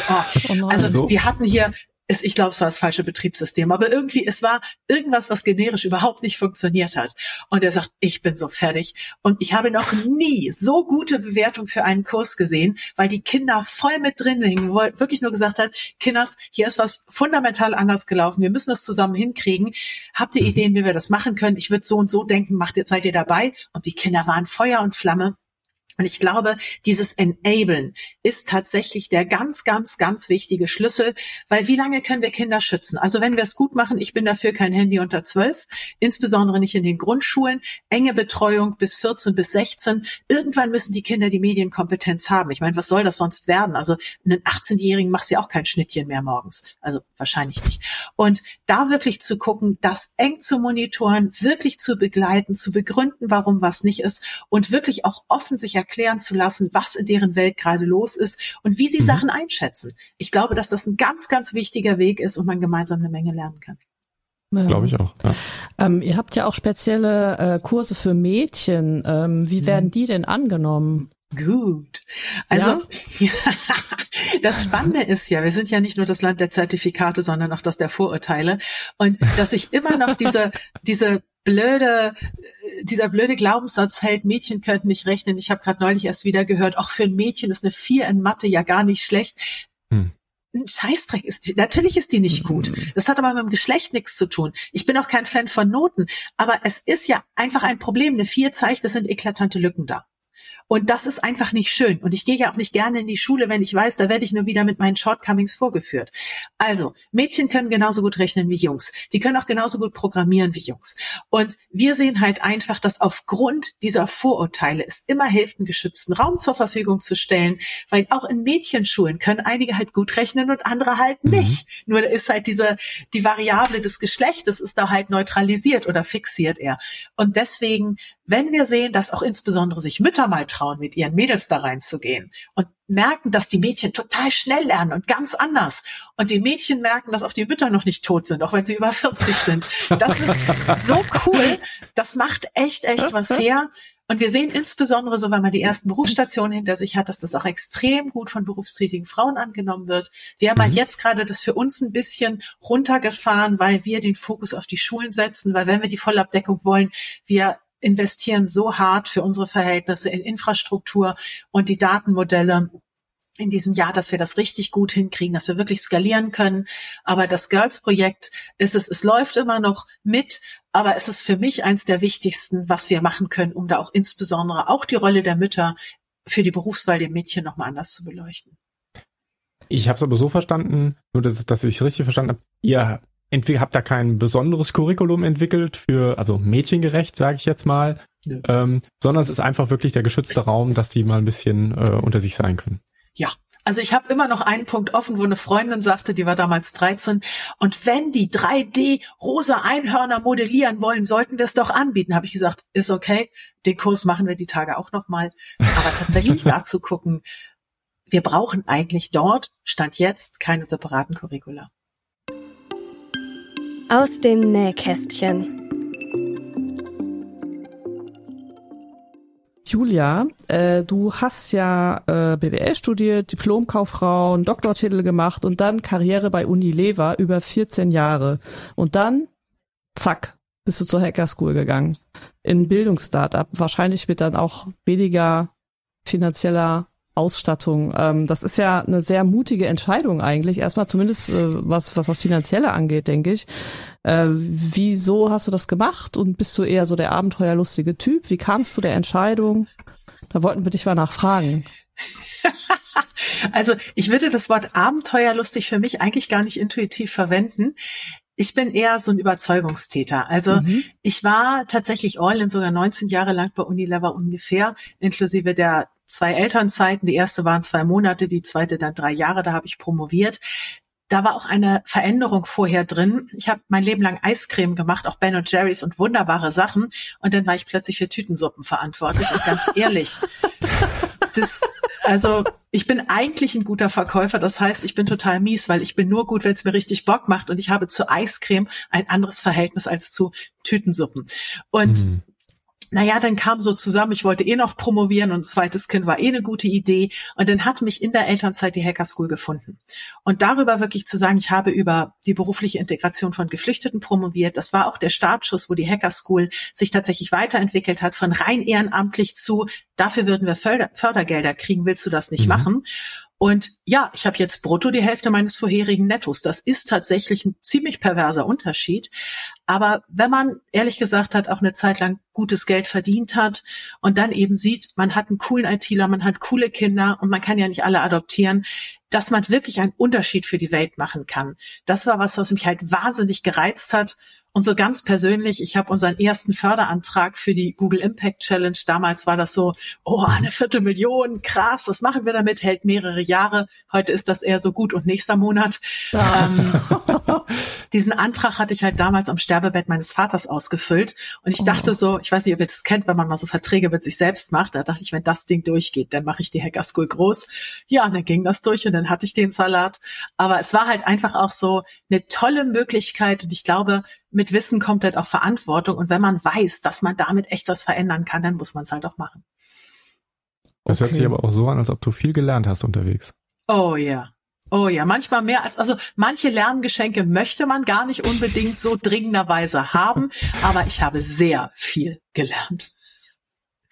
S4: wir hatten hier, ich glaube, es war das falsche Betriebssystem, aber irgendwie, es war irgendwas, was generisch überhaupt nicht funktioniert hat. Und er sagt, ich bin so fertig. Und ich habe noch nie so gute Bewertung für einen Kurs gesehen, weil die Kinder voll mit drin hingen, wo er wirklich nur gesagt hat, Kinders, hier ist was fundamental anders gelaufen. Wir müssen das zusammen hinkriegen. Habt ihr Ideen, wie wir das machen können? Ich würde so und so denken, seid ihr dabei? Und die Kinder waren Feuer und Flamme. Und ich glaube, dieses Enablen ist tatsächlich der ganz, ganz, ganz wichtige Schlüssel, weil wie lange können wir Kinder schützen? Also wenn wir es gut machen, ich bin dafür kein Handy unter 12, insbesondere nicht in den Grundschulen, enge Betreuung bis 14, bis 16. Irgendwann müssen die Kinder die Medienkompetenz haben. Ich meine, was soll das sonst werden? Also einen 18-Jährigen machst du ja auch kein Schnittchen mehr morgens. Also wahrscheinlich nicht. Und da wirklich zu gucken, das eng zu monitoren, wirklich zu begleiten, zu begründen, warum was nicht ist und wirklich auch offen sich erklären zu lassen, was in deren Welt gerade los ist und wie sie Sachen einschätzen. Ich glaube, dass das ein ganz, ganz wichtiger Weg ist und man gemeinsam eine Menge lernen kann.
S2: Ja.
S1: Glaube ich auch. Ja.
S2: Ihr habt ja auch spezielle Kurse für Mädchen. Wie werden die denn angenommen?
S4: Gut. Also das Spannende ist ja, wir sind ja nicht nur das Land der Zertifikate, sondern auch das der Vorurteile. Und dass ich immer noch dieser blöde Glaubenssatz hält, Mädchen könnten nicht rechnen. Ich habe gerade neulich erst wieder gehört, auch für ein Mädchen ist eine 4 in Mathe ja gar nicht schlecht. ein Scheißdreck ist die. Natürlich ist die nicht gut. Das hat aber mit dem Geschlecht nichts zu tun. Ich bin auch kein Fan von Noten. Aber es ist ja einfach ein Problem. Eine 4 zeigt, es sind eklatante Lücken da. Und das ist einfach nicht schön. Und ich gehe ja auch nicht gerne in die Schule, wenn ich weiß, da werde ich nur wieder mit meinen Shortcomings vorgeführt. Also, Mädchen können genauso gut rechnen wie Jungs. Die können auch genauso gut programmieren wie Jungs. Und wir sehen halt einfach, dass aufgrund dieser Vorurteile es immer hilft, einen geschützten Raum zur Verfügung zu stellen, weil auch in Mädchenschulen können einige halt gut rechnen und andere halt nicht. Nur da ist halt die Variable des Geschlechtes ist da halt neutralisiert oder fixiert eher. Und deswegen, wenn wir sehen, dass auch insbesondere sich Mütter mal trauen, mit ihren Mädels da reinzugehen und merken, dass die Mädchen total schnell lernen und ganz anders und die Mädchen merken, dass auch die Mütter noch nicht tot sind, auch wenn sie über 40 sind. Das ist so cool. Das macht echt was her. Und wir sehen insbesondere so, wenn man die ersten Berufsstationen hinter sich hat, dass das auch extrem gut von berufstätigen Frauen angenommen wird. Wir haben halt jetzt gerade das für uns ein bisschen runtergefahren, weil wir den Fokus auf die Schulen setzen, weil wenn wir die Vollabdeckung wollen, wir investieren so hart für unsere Verhältnisse in Infrastruktur und die Datenmodelle in diesem Jahr, dass wir das richtig gut hinkriegen, dass wir wirklich skalieren können. Aber das Girls-Projekt es läuft immer noch mit, aber es ist für mich eins der wichtigsten, was wir machen können, um da auch insbesondere auch die Rolle der Mütter für die Berufswahl der Mädchen nochmal anders zu beleuchten.
S1: Ich habe es aber so verstanden, nur dass ich es richtig verstanden habe, ihr habt da kein besonderes Curriculum entwickelt für, also mädchengerecht, sage ich jetzt mal, sondern es ist einfach wirklich der geschützte Raum, dass die mal ein bisschen unter sich sein können.
S4: Ja, also ich habe immer noch einen Punkt offen, wo eine Freundin sagte, die war damals 13, und wenn die 3D rosa Einhörner modellieren wollen, sollten wir es doch anbieten. Habe ich gesagt, ist okay, den Kurs machen wir die Tage auch nochmal. Aber tatsächlich dazu gucken, wir brauchen eigentlich dort, Stand jetzt, keine separaten Curricula.
S3: Aus dem Nähkästchen.
S2: Julia, du hast ja BWL studiert, Diplomkauffrau, einen Doktortitel gemacht und dann Karriere bei Unilever über 14 Jahre. Und dann, zack, bist du zur Hacker School gegangen. In ein Bildungsstartup, wahrscheinlich mit dann auch weniger finanzieller Ausstattung. Das ist ja eine sehr mutige Entscheidung eigentlich. Erstmal zumindest was das Finanzielle angeht, denke ich. Wieso hast du das gemacht und bist du eher so der abenteuerlustige Typ? Wie kamst du zu der Entscheidung? Da wollten wir dich mal nachfragen.
S4: Also ich würde das Wort abenteuerlustig für mich eigentlich gar nicht intuitiv verwenden. Ich bin eher so ein Überzeugungstäter. Also ich war tatsächlich all in sogar 19 Jahre lang bei Unilever ungefähr, inklusive der 2 Elternzeiten. Die erste waren 2 Monate, die zweite dann 3 Jahre, da habe ich promoviert. Da war auch eine Veränderung vorher drin. Ich habe mein Leben lang Eiscreme gemacht, auch Ben & Jerry's und wunderbare Sachen. Und dann war ich plötzlich für Tütensuppen verantwortlich. Und ganz ehrlich, ich bin eigentlich ein guter Verkäufer. Das heißt, ich bin total mies, weil ich bin nur gut, wenn es mir richtig Bock macht. Und ich habe zu Eiscreme ein anderes Verhältnis als zu Tütensuppen. Und naja, dann kam so zusammen, ich wollte noch promovieren und ein zweites Kind war eine gute Idee. Und dann hat mich in der Elternzeit die Hacker School gefunden. Und darüber wirklich zu sagen, ich habe über die berufliche Integration von Geflüchteten promoviert. Das war auch der Startschuss, wo die Hacker School sich tatsächlich weiterentwickelt hat, von rein ehrenamtlich zu, dafür würden wir Fördergelder kriegen, willst du das nicht machen? Und ja, ich habe jetzt brutto die Hälfte meines vorherigen Nettos. Das ist tatsächlich ein ziemlich perverser Unterschied. Aber wenn man, ehrlich gesagt, auch eine Zeit lang gutes Geld verdient hat und dann eben sieht, man hat einen coolen ITler, man hat coole Kinder und man kann ja nicht alle adoptieren, dass man wirklich einen Unterschied für die Welt machen kann. Das war was mich halt wahnsinnig gereizt hat. Und so ganz persönlich, ich habe unseren ersten Förderantrag für die Google Impact Challenge, damals war das so, 250.000, krass, was machen wir damit, hält mehrere Jahre. Heute ist das eher so gut und nächster Monat. Ja. Diesen Antrag hatte ich halt damals am Sterbebett meines Vaters ausgefüllt. Und ich dachte so, ich weiß nicht, ob ihr das kennt, wenn man mal so Verträge mit sich selbst macht, da dachte ich, wenn das Ding durchgeht, dann mache ich die Hacker School groß. Ja, und dann ging das durch und dann hatte ich den Salat. Aber es war halt einfach auch so eine tolle Möglichkeit und ich glaube, mit Wissen kommt halt auch Verantwortung und wenn man weiß, dass man damit echt was verändern kann, dann muss man es halt auch machen.
S1: Das hört sich aber auch so an, als ob du viel gelernt hast unterwegs.
S4: Oh ja, manchmal mehr also manche Lerngeschenke möchte man gar nicht unbedingt so dringenderweise haben, aber ich habe sehr viel gelernt.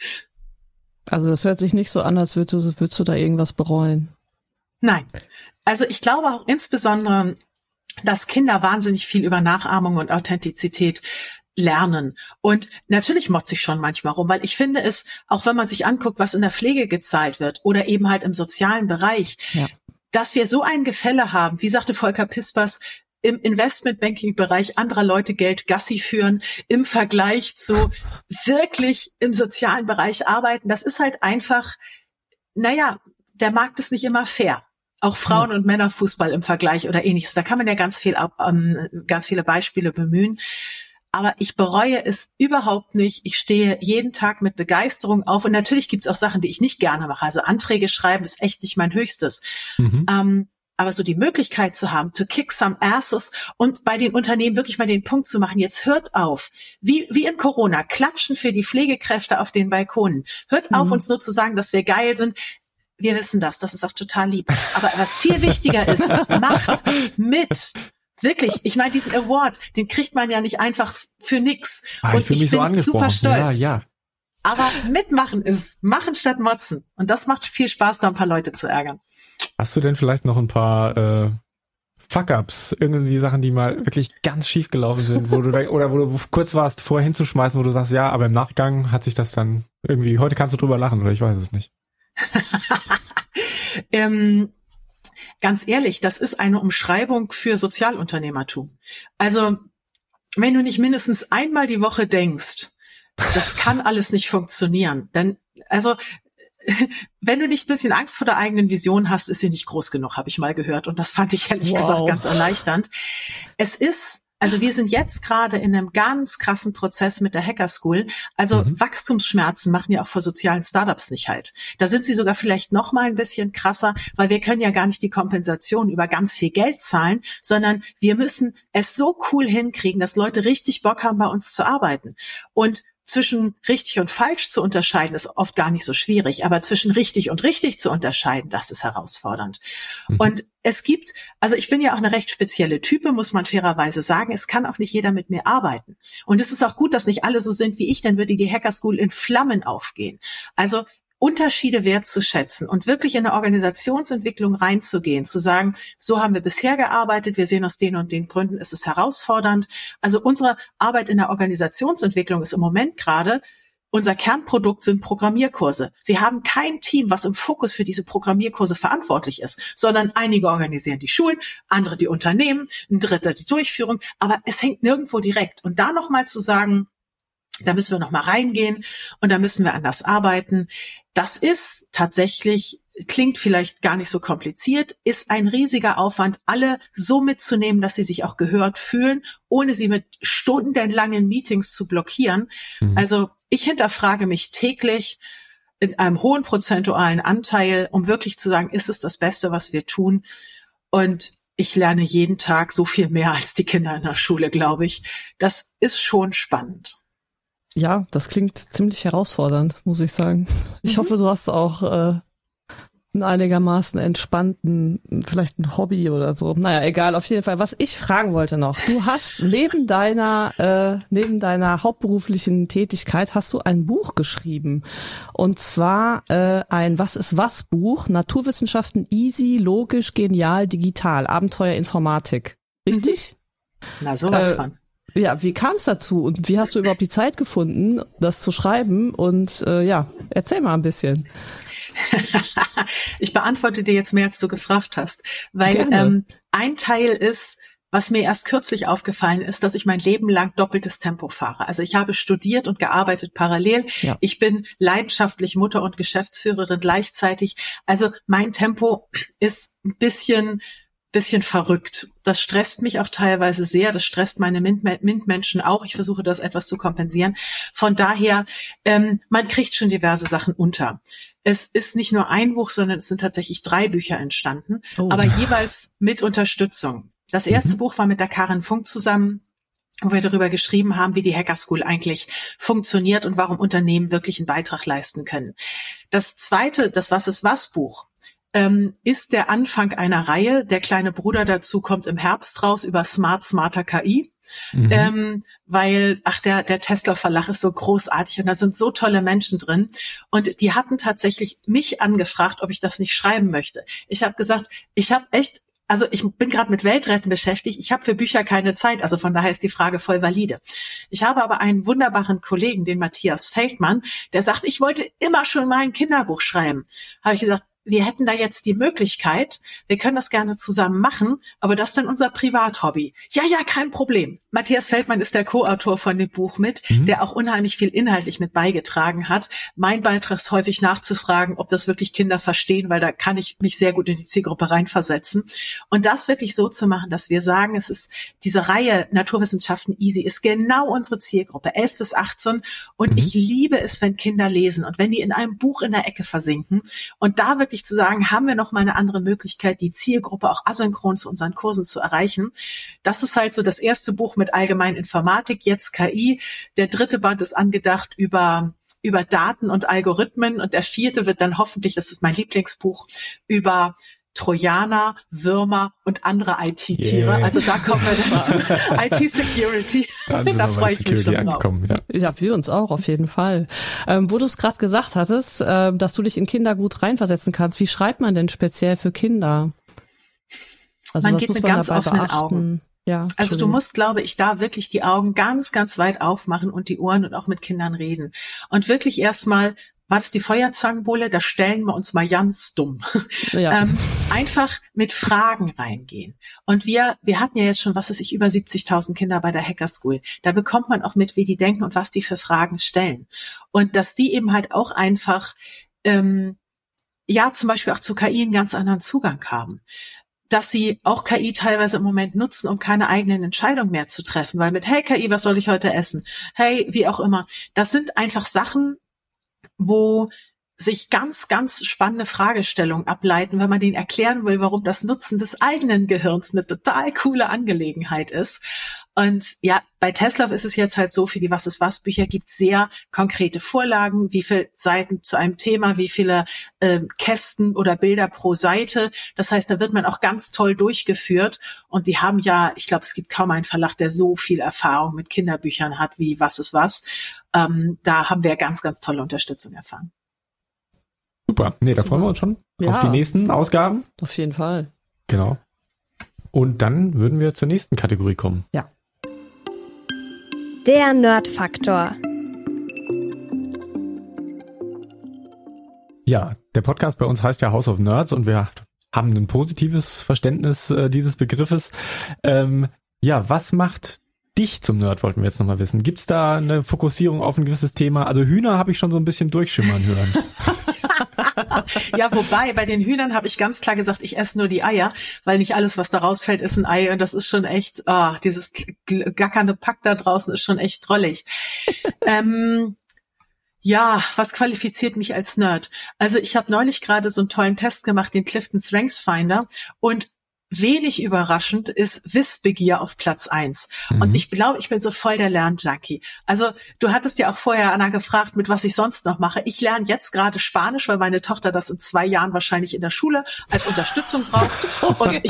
S2: Also das hört sich nicht so an, als würdest du da irgendwas bereuen.
S4: Nein. Also ich glaube auch insbesondere, dass Kinder wahnsinnig viel über Nachahmung und Authentizität lernen. Und natürlich motze ich schon manchmal rum, weil ich finde es, auch wenn man sich anguckt, was in der Pflege gezahlt wird oder eben halt im sozialen Bereich, dass wir so ein Gefälle haben, wie sagte Volker Pispers, im Investmentbanking-Bereich anderer Leute Geld Gassi führen, im Vergleich zu wirklich im sozialen Bereich arbeiten. Das ist halt einfach, der Markt ist nicht immer fair. Auch Frauen- und Männerfußball im Vergleich oder ähnliches. Da kann man ja ganz viele Beispiele bemühen. Aber ich bereue es überhaupt nicht. Ich stehe jeden Tag mit Begeisterung auf. Und natürlich gibt es auch Sachen, die ich nicht gerne mache. Also Anträge schreiben ist echt nicht mein Höchstes. Aber so die Möglichkeit zu haben, to kick some asses und bei den Unternehmen wirklich mal den Punkt zu machen, jetzt hört auf, wie in Corona, klatschen für die Pflegekräfte auf den Balkonen. Hört auf, uns nur zu sagen, dass wir geil sind. Wir wissen das ist auch total lieb. Aber was viel wichtiger ist, macht mit. Wirklich, ich meine, diesen Award, den kriegt man ja nicht einfach für nix.
S1: Und ich bin so
S4: super stolz.
S1: Ja.
S4: Aber mitmachen ist machen statt motzen. Und das macht viel Spaß, da ein paar Leute zu ärgern.
S1: Hast du denn vielleicht noch ein paar Fuck-Ups, irgendwie Sachen, die mal wirklich ganz schief gelaufen sind, wo du kurz warst, vorher hinzuschmeißen, wo du sagst, ja, aber im Nachgang hat sich das dann irgendwie, heute kannst du drüber lachen, oder ich weiß es nicht.
S4: Ganz ehrlich, das ist eine Umschreibung für Sozialunternehmertum. Also, wenn du nicht mindestens einmal die Woche denkst, das kann alles nicht funktionieren, dann, also, wenn du nicht ein bisschen Angst vor der eigenen Vision hast, ist sie nicht groß genug, habe ich mal gehört. Und das fand ich ehrlich gesagt ganz erleichternd. Also wir sind jetzt gerade in einem ganz krassen Prozess mit der Hacker School. Also Wachstumsschmerzen machen ja auch vor sozialen Startups nicht halt. Da sind sie sogar vielleicht noch mal ein bisschen krasser, weil wir können ja gar nicht die Kompensation über ganz viel Geld zahlen, sondern wir müssen es so cool hinkriegen, dass Leute richtig Bock haben, bei uns zu arbeiten. Und zwischen richtig und falsch zu unterscheiden, ist oft gar nicht so schwierig, aber zwischen richtig und richtig zu unterscheiden, das ist herausfordernd. Und es gibt, also ich bin ja auch eine recht spezielle Type, muss man fairerweise sagen, es kann auch nicht jeder mit mir arbeiten. Und es ist auch gut, dass nicht alle so sind wie ich, dann würde die Hacker School in Flammen aufgehen. Also Unterschiede wertzuschätzen und wirklich in eine Organisationsentwicklung reinzugehen, zu sagen, so haben wir bisher gearbeitet, wir sehen aus den und den Gründen, ist es herausfordernd. Also unsere Arbeit in der Organisationsentwicklung ist im Moment gerade, unser Kernprodukt sind Programmierkurse. Wir haben kein Team, was im Fokus für diese Programmierkurse verantwortlich ist, sondern einige organisieren die Schulen, andere die Unternehmen, ein Dritter die Durchführung, aber es hängt nirgendwo direkt. Und da nochmal zu sagen, da müssen wir nochmal reingehen und da müssen wir anders arbeiten. Das ist tatsächlich, klingt vielleicht gar nicht so kompliziert, ist ein riesiger Aufwand, alle so mitzunehmen, dass sie sich auch gehört fühlen, ohne sie mit stundenlangen Meetings zu blockieren. Also ich hinterfrage mich täglich in einem hohen prozentualen Anteil, um wirklich zu sagen, ist es das Beste, was wir tun? Und ich lerne jeden Tag so viel mehr als die Kinder in der Schule, glaube ich. Das ist schon spannend.
S2: Ja, das klingt ziemlich herausfordernd, muss ich sagen. Ich hoffe, du hast auch einen einigermaßen entspannten, vielleicht ein Hobby oder so. Naja, egal, auf jeden Fall. Was ich fragen wollte noch, du hast neben deiner hauptberuflichen Tätigkeit hast du ein Buch geschrieben. Und zwar ein Was-ist-was-Buch, Naturwissenschaften easy, logisch, genial, digital, Abenteuer Informatik. Richtig?
S4: Na, sowas von.
S2: Ja, wie kam es dazu und wie hast du überhaupt die Zeit gefunden, das zu schreiben? Und erzähl mal ein bisschen.
S4: Ich beantworte dir jetzt mehr, als du gefragt hast, weil ein Teil ist, was mir erst kürzlich aufgefallen ist, dass ich mein Leben lang doppeltes Tempo fahre. Also ich habe studiert und gearbeitet parallel. Ja. Ich bin leidenschaftlich Mutter und Geschäftsführerin gleichzeitig. Also mein Tempo ist ein bisschen verrückt. Das stresst mich auch teilweise sehr. Das stresst meine MINT-Menschen auch. Ich versuche das etwas zu kompensieren. Von daher, man kriegt schon diverse Sachen unter. Es ist nicht nur ein Buch, sondern es sind tatsächlich 3 Bücher entstanden, aber jeweils mit Unterstützung. Das erste Buch war mit der Karin Funk zusammen, wo wir darüber geschrieben haben, wie die Hacker School eigentlich funktioniert und warum Unternehmen wirklich einen Beitrag leisten können. Das zweite, das Was-ist-was-Buch, ist der Anfang einer Reihe. Der kleine Bruder dazu kommt im Herbst raus über smarter KI, weil, der Tesla Verlag ist so großartig und da sind so tolle Menschen drin. Und die hatten tatsächlich mich angefragt, ob ich das nicht schreiben möchte. Ich habe gesagt, ich bin gerade mit Weltretten beschäftigt. Ich habe für Bücher keine Zeit. Also von daher ist die Frage voll valide. Ich habe aber einen wunderbaren Kollegen, den Matthias Feldmann, der sagt, ich wollte immer schon mal ein Kinderbuch schreiben. Habe ich gesagt, wir hätten da jetzt die Möglichkeit, wir können das gerne zusammen machen, aber das ist dann unser Privathobby. Ja, kein Problem. Matthias Feldmann ist der Co-Autor von dem Buch mit, der auch unheimlich viel inhaltlich mit beigetragen hat. Mein Beitrag ist häufig nachzufragen, ob das wirklich Kinder verstehen, weil da kann ich mich sehr gut in die Zielgruppe reinversetzen. Und das wirklich so zu machen, dass wir sagen, es ist diese Reihe Naturwissenschaften easy, ist genau unsere Zielgruppe, 11 bis 18. Und ich liebe es, wenn Kinder lesen und wenn die in einem Buch in der Ecke versinken und da wirklich zu sagen, haben wir noch mal eine andere Möglichkeit, die Zielgruppe auch asynchron zu unseren Kursen zu erreichen. Das ist halt so das erste Buch mit allgemein Informatik, jetzt KI. Der 3. Band ist angedacht über Daten und Algorithmen und der 4. wird dann hoffentlich, das ist mein Lieblingsbuch, über Trojaner, Würmer und andere IT-Tiere. Yeah. Also da kommen wir dann zu IT-Security. Da freue ich mich schon drauf.
S2: Ja, wir uns auch, auf jeden Fall. Wo du es gerade gesagt hattest, dass du dich in Kinder gut reinversetzen kannst, wie schreibt man denn speziell für Kinder? Also
S4: man geht mit ganz offenen Augen.
S2: Ja,
S4: also du musst, glaube ich, da wirklich die Augen ganz, ganz weit aufmachen und die Ohren und auch mit Kindern reden. Und wirklich erstmal, war das die Feuerzangenbowle? Da stellen wir uns mal ganz dumm. Ja. Einfach mit Fragen reingehen. Und wir hatten ja jetzt schon, über 70.000 Kinder bei der Hacker School. Da bekommt man auch mit, wie die denken und was die für Fragen stellen. Und dass die eben halt auch einfach, zum Beispiel auch zu KI einen ganz anderen Zugang haben. Dass sie auch KI teilweise im Moment nutzen, um keine eigenen Entscheidungen mehr zu treffen. Weil mit, hey KI, was soll ich heute essen? Hey, wie auch immer. Das sind einfach Sachen, wo sich ganz, ganz spannende Fragestellungen ableiten, wenn man denen erklären will, warum das Nutzen des eigenen Gehirns eine total coole Angelegenheit ist. Und ja, bei Tesla ist es jetzt halt so, für die Was-ist-was-Bücher gibt es sehr konkrete Vorlagen, wie viele Seiten zu einem Thema, wie viele Kästen oder Bilder pro Seite. Das heißt, da wird man auch ganz toll durchgeführt. Und die haben ja, ich glaube, es gibt kaum einen Verlag, der so viel Erfahrung mit Kinderbüchern hat wie Was-ist-was. Da haben wir ganz, ganz tolle Unterstützung erfahren.
S1: Super. Da freuen wir uns schon auf die nächsten Ausgaben.
S2: Auf jeden Fall.
S1: Genau. Und dann würden wir zur nächsten Kategorie kommen.
S2: Ja.
S3: Der Nerdfaktor.
S1: Ja, der Podcast bei uns heißt ja House of Nerds und wir haben ein positives Verständnis dieses Begriffes. Was macht dich zum Nerd, wollten wir jetzt nochmal wissen. Gibt's da eine Fokussierung auf ein gewisses Thema? Also Hühner habe ich schon so ein bisschen durchschimmern hören.
S4: Ja, wobei, bei den Hühnern habe ich ganz klar gesagt, ich esse nur die Eier, weil nicht alles, was da rausfällt, ist ein Ei und das ist schon echt, dieses gackernde Pack da draußen ist schon echt drollig. Was qualifiziert mich als Nerd? Also ich habe neulich gerade so einen tollen Test gemacht, den Clifton Strengths Finder, und wenig überraschend ist Wissbegier auf Platz 1. Und ich glaube, ich bin so voll der Lernjunkie. Also du hattest ja auch vorher, Anna, gefragt, mit was ich sonst noch mache. Ich lerne jetzt gerade Spanisch, weil meine Tochter das in 2 Jahren wahrscheinlich in der Schule als Unterstützung braucht. Und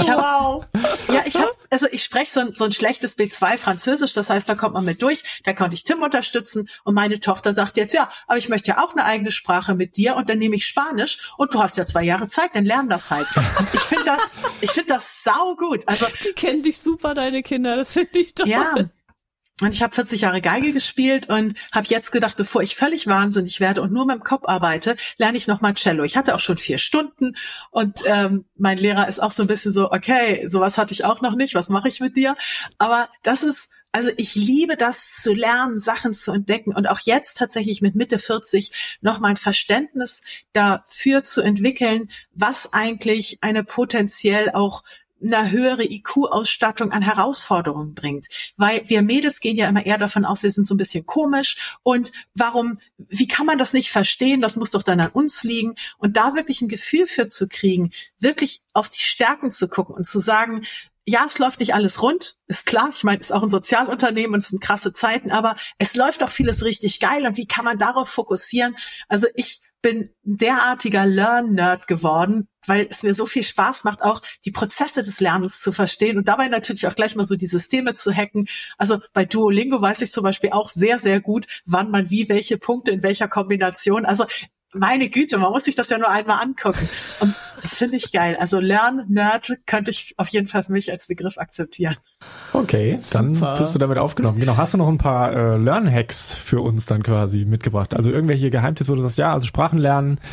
S4: ich spreche so ein schlechtes B2 Französisch, das heißt, da kommt man mit durch. Da konnte ich Tim unterstützen und meine Tochter sagt jetzt, aber ich möchte ja auch eine eigene Sprache mit dir und dann nehme ich Spanisch und du hast ja 2 Jahre Zeit, dann lern das halt. Und ich finde das sau gut. Also
S2: die kennen dich super, deine Kinder, das finde ich toll.
S4: Ja. Und ich habe 40 Jahre Geige gespielt und habe jetzt gedacht, bevor ich völlig wahnsinnig werde und nur mit dem Kopf arbeite, lerne ich nochmal Cello. Ich hatte auch schon 4 Stunden und mein Lehrer ist auch so ein bisschen so, okay, sowas hatte ich auch noch nicht, was mache ich mit dir? Aber ich liebe das zu lernen, Sachen zu entdecken und auch jetzt tatsächlich mit Mitte 40 noch mal ein Verständnis dafür zu entwickeln, was eigentlich eine potenziell auch eine höhere IQ-Ausstattung an Herausforderungen bringt. Weil wir Mädels gehen ja immer eher davon aus, wir sind so ein bisschen komisch und wie kann man das nicht verstehen? Das muss doch dann an uns liegen. Und da wirklich ein Gefühl für zu kriegen, wirklich auf die Stärken zu gucken und zu sagen, ja, es läuft nicht alles rund, ist klar. Ich meine, es ist auch ein Sozialunternehmen und es sind krasse Zeiten, aber es läuft auch vieles richtig geil. Und wie kann man darauf fokussieren? Also ich bin ein derartiger Learn-Nerd geworden, weil es mir so viel Spaß macht, auch die Prozesse des Lernens zu verstehen und dabei natürlich auch gleich mal so die Systeme zu hacken. Also bei Duolingo weiß ich zum Beispiel auch sehr, sehr gut, wann man wie welche Punkte in welcher Kombination, also meine Güte, man muss sich das ja nur einmal angucken. Und das finde ich geil. Also Learn-Nerd könnte ich auf jeden Fall für mich als Begriff akzeptieren.
S1: Okay, dann
S2: Super.
S1: bist du damit aufgenommen. Genau, hast du noch ein paar Learn-Hacks für uns dann quasi mitgebracht? Also irgendwelche Geheimtipps, wo du sagst, ja, also Sprachen lernen,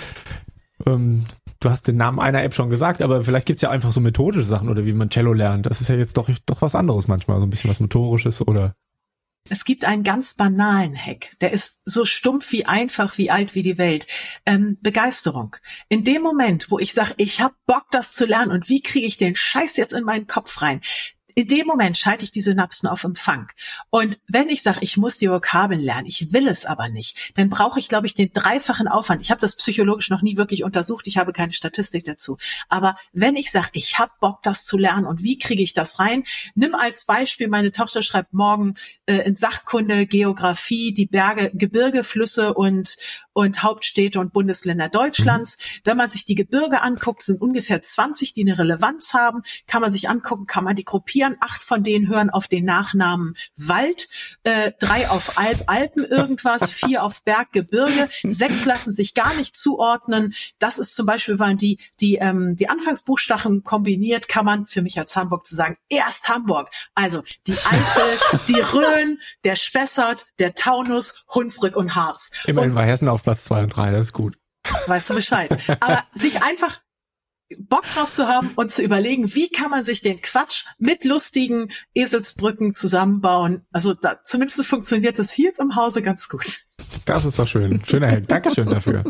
S1: du hast den Namen einer App schon gesagt, aber vielleicht gibt's ja einfach so methodische Sachen oder wie man Cello lernt. Das ist ja jetzt doch was anderes manchmal, so ein bisschen was Motorisches oder...
S4: Es gibt einen ganz banalen Hack, der ist so stumpf wie einfach, wie alt wie die Welt. Begeisterung. In dem Moment, wo ich sage, ich habe Bock, das zu lernen und wie kriege ich den Scheiß jetzt in meinen Kopf rein, in dem Moment schalte ich die Synapsen auf Empfang. Und wenn ich sage, ich muss die Vokabeln lernen, ich will es aber nicht, dann brauche ich, glaube ich, den dreifachen Aufwand. Ich habe das psychologisch noch nie wirklich untersucht, ich habe keine Statistik dazu. Aber wenn ich sage, ich habe Bock, das zu lernen und wie kriege ich das rein, nimm als Beispiel, meine Tochter schreibt morgen in Sachkunde, Geografie, die Berge, Gebirge, Flüsse und Hauptstädte und Bundesländer Deutschlands. Wenn man sich die Gebirge anguckt, sind ungefähr 20, die eine Relevanz haben. Kann man sich angucken, kann man die gruppieren. 8 von denen hören auf den Nachnamen Wald, 3 auf Alpen irgendwas, 4 auf Berg, Gebirge, 6 lassen sich gar nicht zuordnen. Das ist zum Beispiel, wenn die Anfangsbuchstaben kombiniert, kann man, für mich als Hamburg zu sagen, erst Hamburg. Also die Eifel, die Rhön, der Spessart, der Taunus, Hunsrück und Harz.
S1: Immerhin war Hessen auf Platz 2 und 3, das ist gut.
S4: Weißt du Bescheid. Aber sich einfach Bock drauf zu haben und zu überlegen, wie kann man sich den Quatsch mit lustigen Eselsbrücken zusammenbauen. Also zumindest funktioniert das hier im Hause ganz gut.
S1: Das ist doch schön. Schöner Hack. Dankeschön dafür.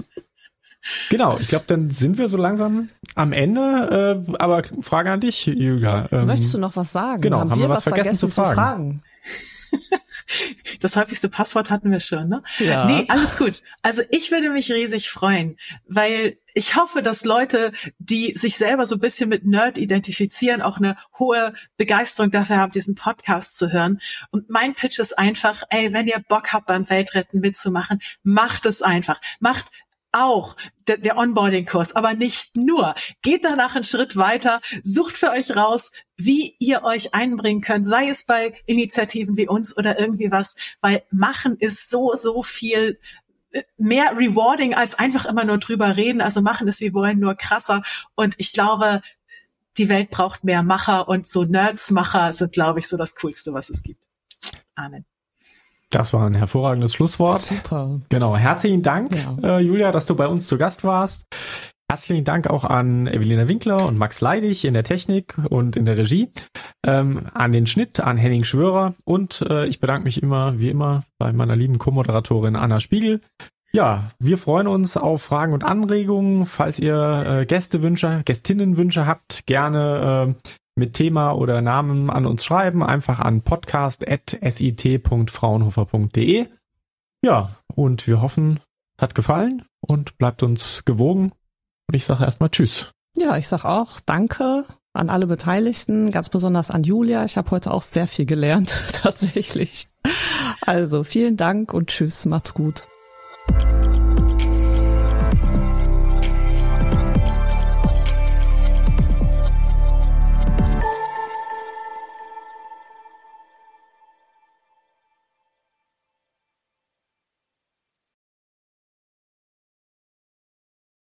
S1: Genau, ich glaube, dann sind wir so langsam am Ende. Aber Frage an dich, Julia.
S2: Möchtest du noch was sagen?
S1: Genau, haben wir was vergessen zu fragen?
S4: Das häufigste Passwort hatten wir schon, ne?
S2: Ja.
S4: Nee, alles gut. Also ich würde mich riesig freuen, weil ich hoffe, dass Leute, die sich selber so ein bisschen mit Nerd identifizieren, auch eine hohe Begeisterung dafür haben, diesen Podcast zu hören. Und mein Pitch ist einfach, wenn ihr Bock habt, beim Weltretten mitzumachen, macht es einfach. Macht auch der Onboarding-Kurs, aber nicht nur. Geht danach einen Schritt weiter, sucht für euch raus, wie ihr euch einbringen könnt, sei es bei Initiativen wie uns oder irgendwie was, weil machen ist so viel mehr rewarding als einfach immer nur drüber reden. Also machen ist wie wollen, nur krasser. Und ich glaube, die Welt braucht mehr Macher und so Nerds-Macher sind, glaube ich, so das Coolste, was es gibt. Amen.
S1: Das war ein hervorragendes Schlusswort.
S2: Super.
S1: Genau, herzlichen Dank, Julia, dass du bei uns zu Gast warst. Herzlichen Dank auch an Evelina Winkler und Max Leidig in der Technik und in der Regie, an den Schnitt, an Henning Schwörer und ich bedanke mich wie immer, bei meiner lieben Co-Moderatorin Anna Spiegel. Ja, wir freuen uns auf Fragen und Anregungen. Falls ihr Gästinnenwünsche habt, gerne mit Thema oder Namen an uns schreiben, einfach an podcast@sit.fraunhofer.de. Ja, und wir hoffen, es hat gefallen und bleibt uns gewogen. Und ich sage erstmal Tschüss.
S2: Ja, ich sag auch Danke an alle Beteiligten, ganz besonders an Julia. Ich habe heute auch sehr viel gelernt, tatsächlich. Also vielen Dank und Tschüss, macht's gut.